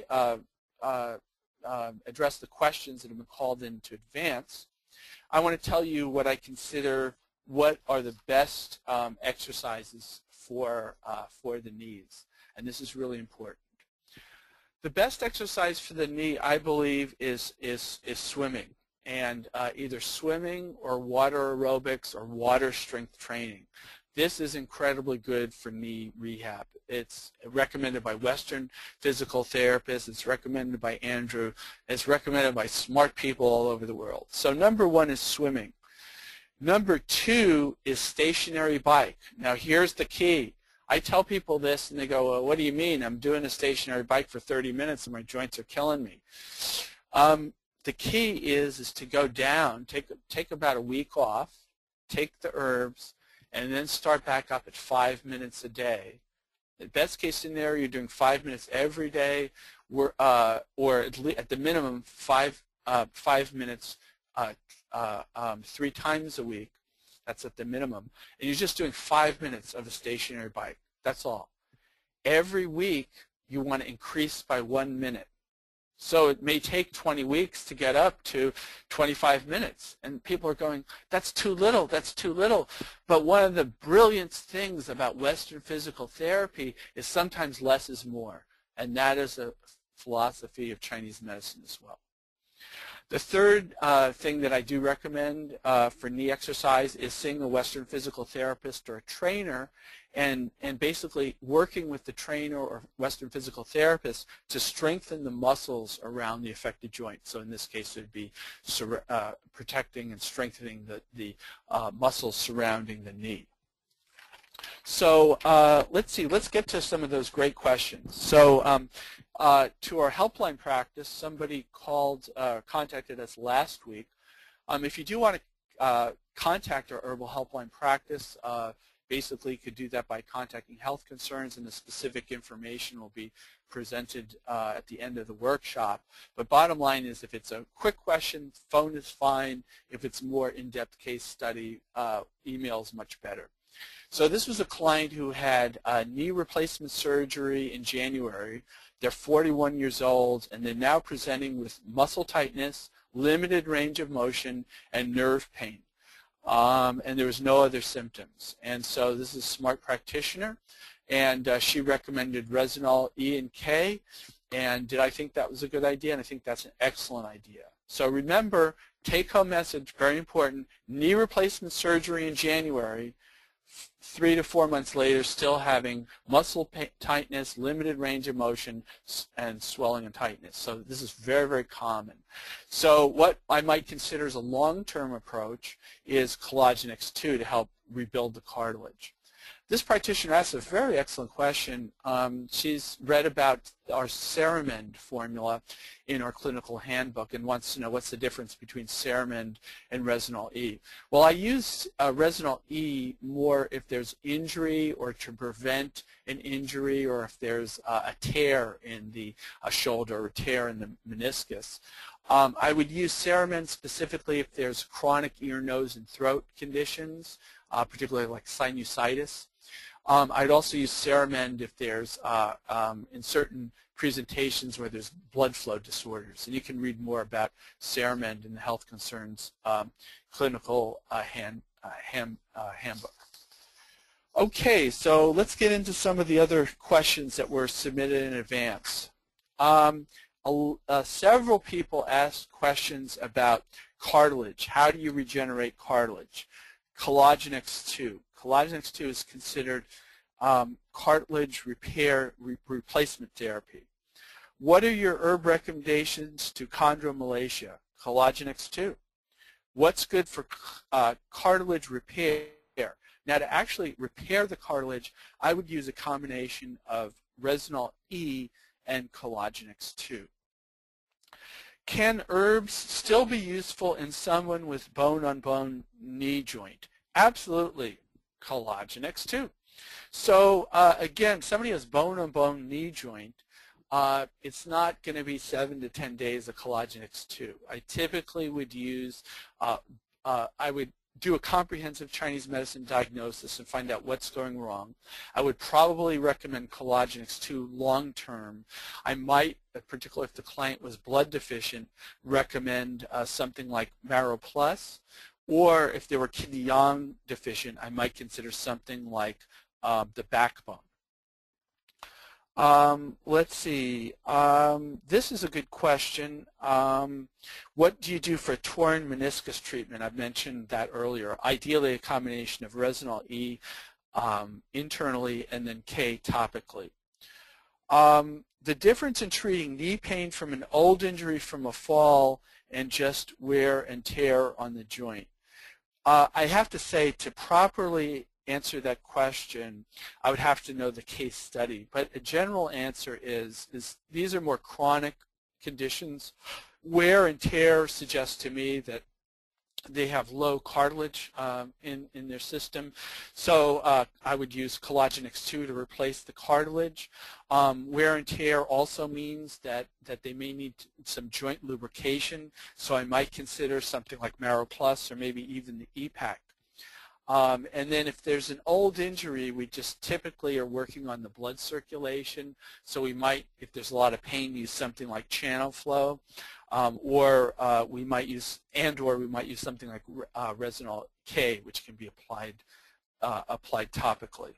address the questions that have been called in to advance, I want to tell you what I consider what are the best exercises for the knees, and this is really important. The best exercise for the knee, I believe, is swimming, and either swimming or water aerobics or water strength training. This is incredibly good for knee rehab. It's recommended by Western physical therapists. It's recommended by Andrew. It's recommended by smart people all over the world. So number 1 is swimming. Number 2 is stationary bike. Now here's the key. I tell people this and they go, well, what do you mean? I'm doing a stationary bike for 30 minutes and my joints are killing me. The key is to go down, take about a week off, take the herbs, and then start back up at 5 minutes a day. The best case scenario, you're doing 5 minutes every day, or at the minimum 5 minutes 3 times a week. That's at the minimum. And you're just doing 5 minutes of a stationary bike. That's all. Every week, you want to increase by 1 minute. So it may take 20 weeks to get up to 25 minutes. And people are going, that's too little, that's too little. But one of the brilliant things about Western physical therapy is sometimes less is more. And that is a philosophy of Chinese medicine as well. The third thing that I do recommend for knee exercise is seeing a Western physical therapist or a trainer and basically working with the trainer or Western physical therapist to strengthen the muscles around the affected joint. So in this case, it would be protecting and strengthening the muscles surrounding the knee. So let's see. Let's get to some of those great questions. So to our helpline practice, somebody contacted us last week. If you do want to contact our herbal helpline practice, basically could do that by contacting Health Concerns, and the specific information will be presented at the end of the workshop. But bottom line is, if it's a quick question, phone is fine. If it's more in-depth case study, email is much better. So this was a client who had knee replacement surgery in January. They're 41 years old, and they're now presenting with muscle tightness, limited range of motion, and nerve pain. And there was no other symptoms. And so this is a smart practitioner, and she recommended Resinol E and K. And did I think that was a good idea? And I think that's an excellent idea. So remember, take-home message, very important, knee replacement surgery in January, 3 to 4 months later, still having muscle tightness, limited range of motion, and swelling and tightness. So this is very, very common. So what I might consider as a long-term approach is Collagen X2 to help rebuild the cartilage. This practitioner asked a very excellent question. She's read about our Ceramend formula in our clinical handbook and wants to know what's the difference between Ceramend and Resinol E. Well, I use Resinol E more if there's injury or to prevent an injury, or if there's a tear in the shoulder or tear in the meniscus. I would use Ceramend specifically if there's chronic ear, nose, and throat conditions, particularly like sinusitis. I'd also use Ceramend if there's in certain presentations where there's blood flow disorders. And you can read more about Ceramend in the Health Concerns clinical handbook. Okay, so let's get into some of the other questions that were submitted in advance. Several people asked questions about cartilage. How do you regenerate cartilage? Collagen X2. Collagen X2 is considered cartilage repair replacement therapy. What are your herb recommendations to chondromalacia? Collagen X2. What's good for cartilage repair? Now, to actually repair the cartilage, I would use a combination of Resinol E and Collagen X2. Can herbs still be useful in someone with bone-on-bone knee joint? Absolutely. Collagen X2. So again, somebody has bone-on-bone knee joint, it's not going to be 7 to 10 days of Collagen X2. I typically would use, I would do a comprehensive Chinese medicine diagnosis and find out what's going wrong. I would probably recommend Collagen X2 long-term. I might, particularly if the client was blood deficient, recommend something like Marrow Plus. Or if they were kidney yang deficient, I might consider something like the backbone. Let's see. This is a good question. What do you do for torn meniscus treatment? I've mentioned that earlier. Ideally, a combination of Resinol E internally and then K topically. The difference in treating knee pain from an old injury from a fall and just wear and tear on the joint. I have to say, to properly answer that question, I would have to know the case study. But a general answer is these are more chronic conditions. Wear and tear suggests to me that they have low cartilage in their system. So I would use Collagen X2 to replace the cartilage. Wear and tear also means that they may need some joint lubrication. So I might consider something like Marrow Plus or maybe even the EPAC. And then if there's an old injury, we just typically are working on the blood circulation. So we might, if there's a lot of pain, use something like Channel Flow. Or we might use something like Resinol K, which can be applied topically.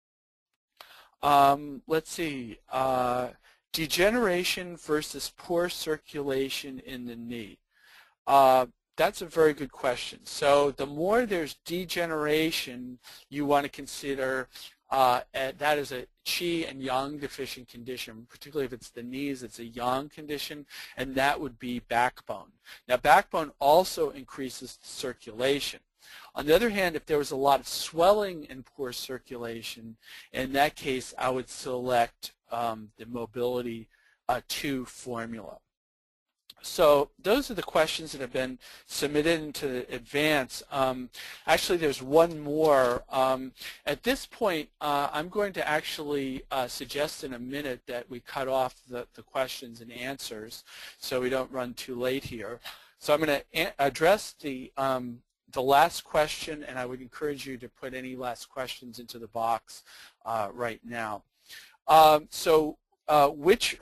Let's see, degeneration versus poor circulation in the knee. That's a very good question. So the more there's degeneration, you want to consider that is a Qi and Yang deficient condition, particularly if it's the knees, it's a Yang condition, and that would be backbone. Now, backbone also increases circulation. On the other hand, if there was a lot of swelling and poor circulation, in that case, I would select the Mobility 2 formula. So those are the questions that have been submitted into advance. Actually, there's one more. At this point, I'm going to actually suggest in a minute that we cut off the questions and answers so we don't run too late here. So I'm going to address the last question, and I would encourage you to put any last questions into the box right now. Which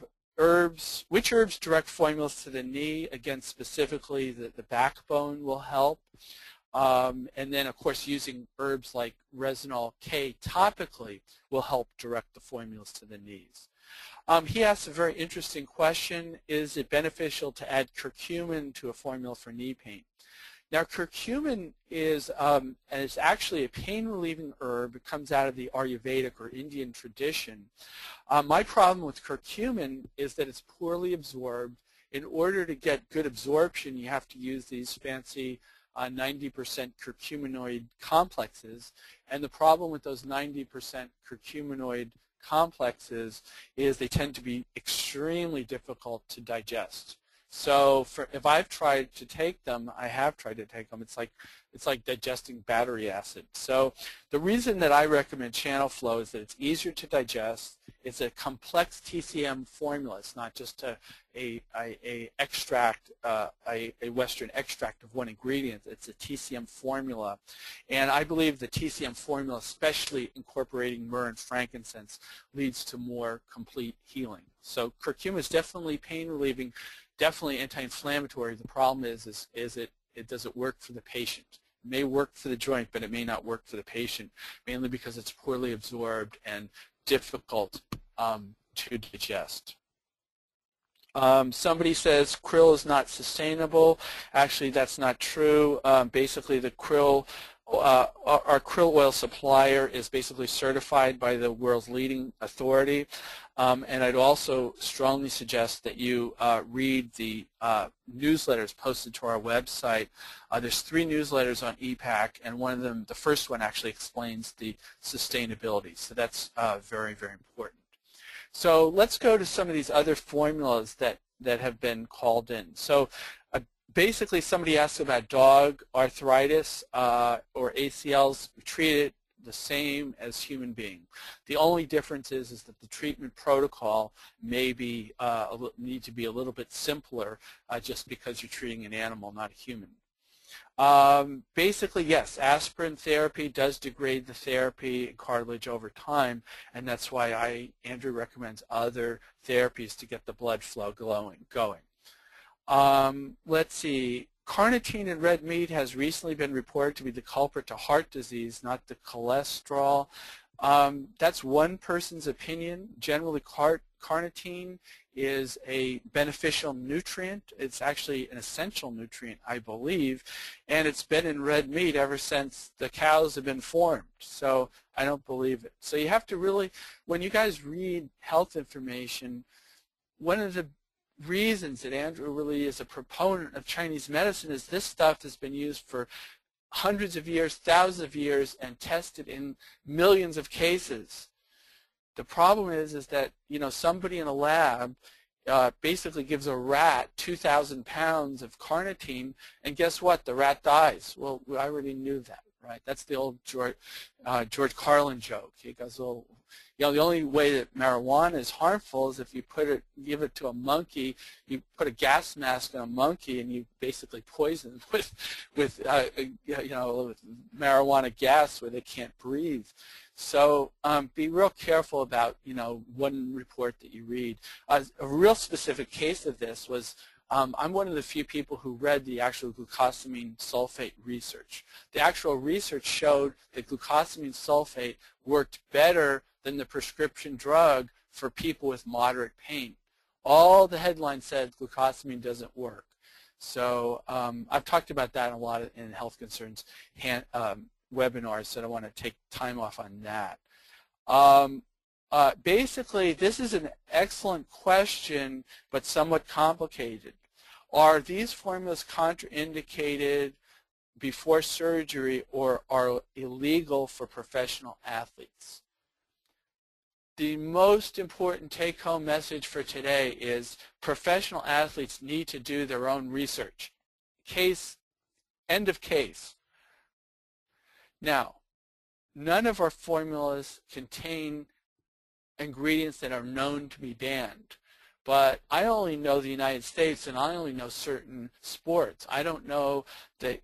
herbs direct formulas to the knee? Again, specifically the backbone will help. And then, of course, using herbs like resinol K topically will help direct the formulas to the knees. He asks a very interesting question. Is it beneficial to add curcumin to a formula for knee pain? Now, curcumin is actually a pain-relieving herb. It comes out of the Ayurvedic or Indian tradition. My problem with curcumin is that it's poorly absorbed. In order to get good absorption, you have to use these fancy 90% curcuminoid complexes. And the problem with those 90% curcuminoid complexes is they tend to be extremely difficult to digest. So if I've tried to take them, I have tried to take them. It's like digesting battery acid. So the reason that I recommend Channel Flow is that it's easier to digest. It's a complex TCM formula. It's not just a extract, a Western extract of one ingredient. It's a TCM formula, and I believe the TCM formula, especially incorporating myrrh and frankincense, leads to more complete healing. So curcumin is definitely pain relieving. Definitely anti-inflammatory. The problem is it doesn't work for the patient. It may work for the joint, but it may not work for the patient, mainly because it's poorly absorbed and difficult to digest. Somebody says krill is not sustainable. Actually, that's not true. Basically, the krill, our krill oil supplier is basically certified by the world's leading authority. And I'd also strongly suggest that you read the newsletters posted to our website. There's 3 newsletters on EPAC, and one of them, the first one, actually explains the sustainability. So that's very, very important. So let's go to some of these other formulas that have been called in. So basically, somebody asked about dog arthritis or ACLs. We treat it the same as human being. The only difference is that the treatment protocol may be need to be a little bit simpler just because you're treating an animal, not a human. Basically, yes, aspirin therapy does degrade the therapy and cartilage over time, and that's why Andrew recommends other therapies to get the blood flow going. Let's see. Carnitine in red meat has recently been reported to be the culprit to heart disease, not the cholesterol. That's one person's opinion. Generally, carnitine is a beneficial nutrient. It's actually an essential nutrient, I believe, and it's been in red meat ever since the cows have been formed. So I don't believe it. So you have to really, when you guys read health information, one of the reasons that Andrew really is a proponent of Chinese medicine is this stuff has been used for hundreds of years, thousands of years, and tested in millions of cases. The problem is that, you know, somebody in a lab basically gives a rat 2,000 pounds of carnitine, and guess what? The rat dies. Well, I already knew that, right? That's the old George Carlin joke. He goes, well, you know, the only way that marijuana is harmful is if you give it to a monkey, you put a gas mask on a monkey, and you basically poison it with marijuana gas where they can't breathe. So be real careful about, you know, one report that you read. A real specific case of this was I'm one of the few people who read the actual glucosamine sulfate research. The actual research showed that glucosamine sulfate worked better than the prescription drug for people with moderate pain. All the headline said glucosamine doesn't work. So I've talked about that a lot in Health Concerns webinars, so I don't want to take time off on that. Basically, this is an excellent question, but somewhat complicated. Are these formulas contraindicated before surgery or are illegal for professional athletes? the most important take-home message for today is professional athletes need to do their own research. Case, end of case. Now, none of our formulas contain ingredients that are known to be banned. But I only know the United States, and I only know certain sports. I don't know the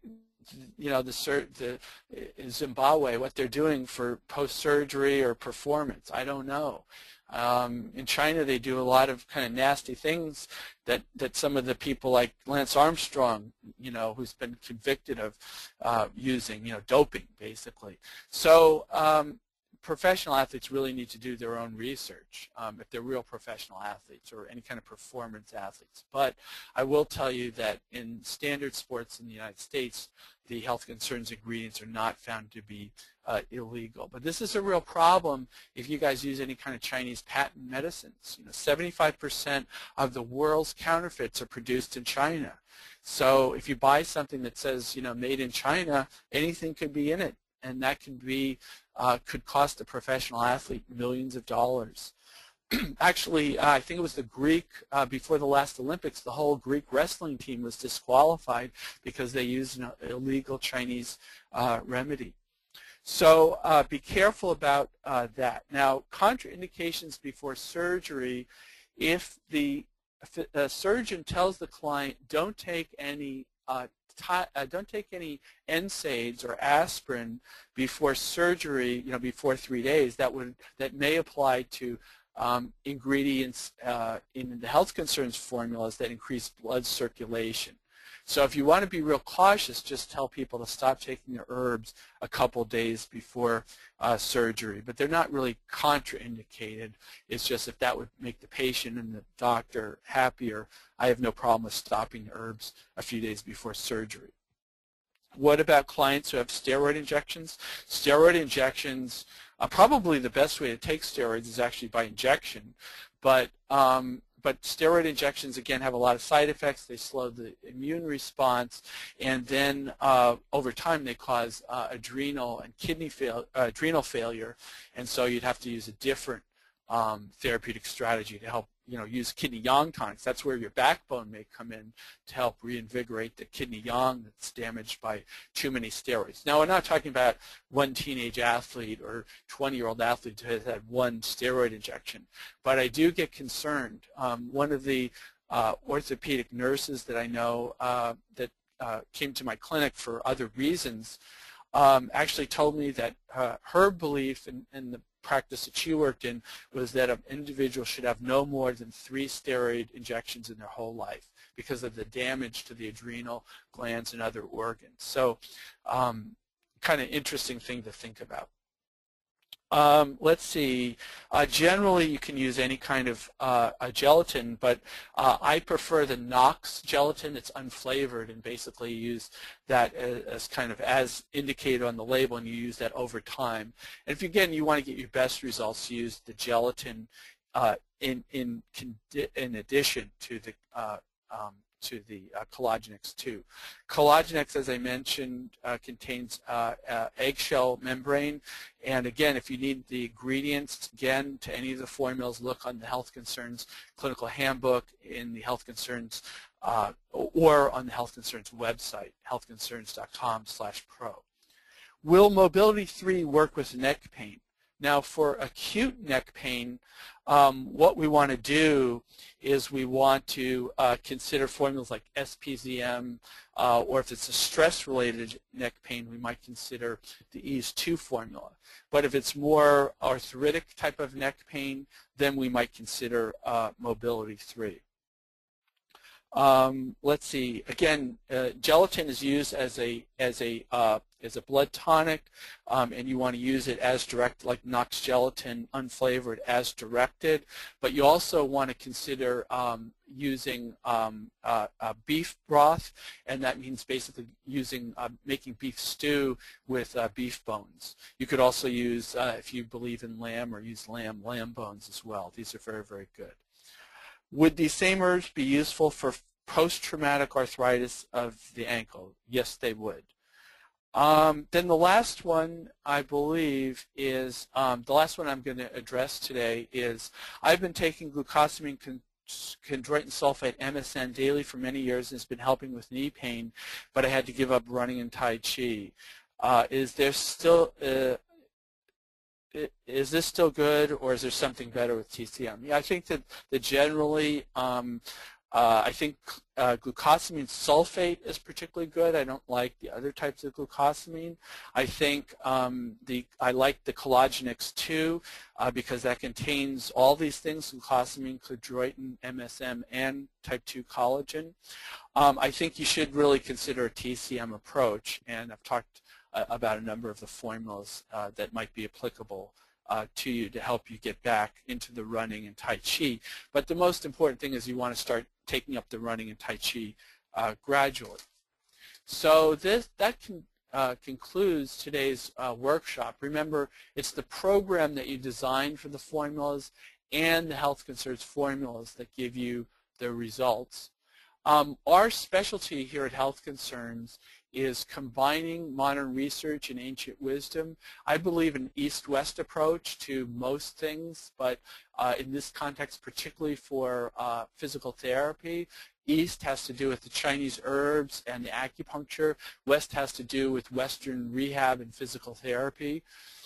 Zimbabwe, what they're doing for post-surgery or performance. I don't know. In China, they do a lot of kind of nasty things that some of the people like Lance Armstrong, who's been convicted of using, doping, basically. So professional athletes really need to do their own research if they're real professional athletes or any kind of performance athletes. But I will tell you that in standard sports in the United States, the health concerns ingredients are not found to be illegal. But this is a real problem if you guys use any kind of Chinese patent medicines. 75% of the world's counterfeits are produced in China. So if you buy something that says, made in China, anything could be in it. And that can be, could cost a professional athlete millions of dollars. Actually, I think it was the Greek, before the last Olympics, the whole Greek wrestling team was disqualified because they used an illegal Chinese remedy. So be careful about that. Now, contraindications before surgery, if the surgeon tells the client, don't take any NSAIDs or aspirin before surgery, before 3 days, that may apply to ingredients in the health concerns formulas that increase blood circulation. So if you want to be real cautious, just tell people to stop taking their herbs a couple days before surgery. But they're not really contraindicated. It's just if that would make the patient and the doctor happier, I have no problem with stopping the herbs a few days before surgery. What about clients who have steroid injections? Steroid injections, probably the best way to take steroids is actually by injection, but steroid injections, again, have a lot of side effects. They slow the immune response, and then over time they cause adrenal and adrenal failure, and so you'd have to use a different therapeutic strategy to help, use kidney yang tonics. That's where your backbone may come in to help reinvigorate the kidney yang that's damaged by too many steroids. Now, we're not talking about one teenage athlete or 20-year-old athlete who has had one steroid injection, but I do get concerned. One of the orthopedic nurses that I know that came to my clinic for other reasons actually told me that her belief in the practice that she worked in was that an individual should have no more than 3 steroid injections in their whole life because of the damage to the adrenal glands and other organs. So kind of interesting thing to think about. Let's see. Generally, you can use any kind of a gelatin, but I prefer the Knox gelatin. It's unflavored, and basically you use that as kind of as indicated on the label, and you use that over time. And if again you want to get your best results, use the gelatin in addition to the Collagenix 2. Collagenix, as I mentioned, contains eggshell membrane, and again, if you need the ingredients, again, to any of the formulas, look on the Health Concerns Clinical Handbook in the Health Concerns or on the Health Concerns website, healthconcerns.com/pro. Will Mobility 3 work with neck pain? Now, for acute neck pain, what we want to do is we want to consider formulas like SPZM, or if it's a stress-related neck pain, we might consider the EASE-2 formula. But if it's more arthritic type of neck pain, then we might consider Mobility 3. Let's see. Again, gelatin is used as a blood tonic, and you want to use it as direct, like Knox gelatin, unflavored, as directed. But you also want to consider using beef broth, and that means basically using making beef stew with beef bones. You could also use, if you believe in lamb, or use lamb bones as well. These are very, very good. Would these same herbs be useful for post-traumatic arthritis of the ankle? Yes, they would. Then the last one, I believe, is the last one I'm going to address today is I've been taking glucosamine chondroitin sulfate MSM daily for many years, and it's been helping with knee pain, but I had to give up running and Tai Chi. Is there still is this still good, or is there something better with TCM? Yeah, I think that generally, I think glucosamine sulfate is particularly good. I don't like the other types of glucosamine. I think I like the Collagenix 2 because that contains all these things: glucosamine, chondroitin, MSM, and type 2 collagen. I think you should really consider a TCM approach, and I've talked about a number of the formulas that might be applicable to you to help you get back into the running and Tai Chi. But the most important thing is you want to start taking up the running and Tai Chi gradually. So that concludes today's workshop. Remember, it's the program that you design for the formulas and the Health Concerns formulas that give you the results. Our specialty here at Health Concerns is combining modern research and ancient wisdom. I believe in an East-West approach to most things, but in this context, particularly for physical therapy, East has to do with the Chinese herbs and the acupuncture. West has to do with Western rehab and physical therapy.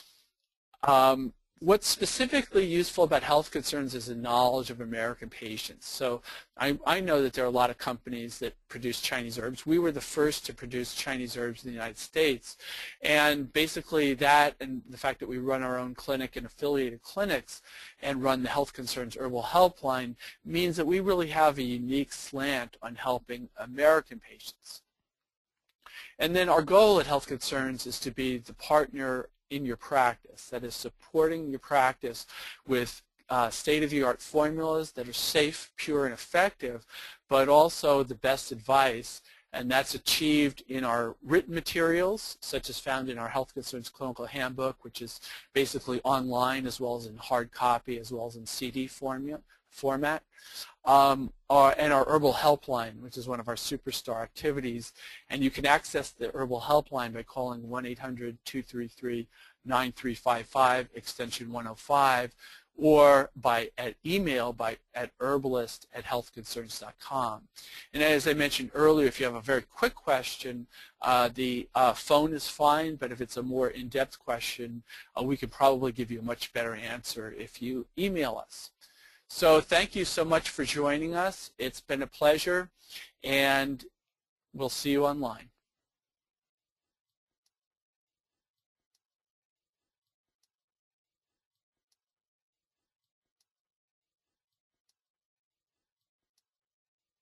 What's specifically useful about Health Concerns is the knowledge of American patients. So I know that there are a lot of companies that produce Chinese herbs. We were the first to produce Chinese herbs in the United States. And basically that and the fact that we run our own clinic and affiliated clinics and run the Health Concerns Herbal Helpline means that we really have a unique slant on helping American patients. And then our goal at Health Concerns is to be the partner in your practice, that is supporting your practice with state-of-the-art formulas that are safe, pure, and effective, but also the best advice, and that's achieved in our written materials, such as found in our Health Concerns Clinical Handbook, which is basically online as well as in hard copy as well as in CD format. And our Herbal Helpline, which is one of our superstar activities. And you can access the Herbal Helpline by calling 1-800-233-9355, extension 105, or at email at herbalist@healthconcerns.com. And as I mentioned earlier, if you have a very quick question, the phone is fine, but if it's a more in-depth question, we could probably give you a much better answer if you email us. So thank you so much for joining us. It's been a pleasure, and we'll see you online.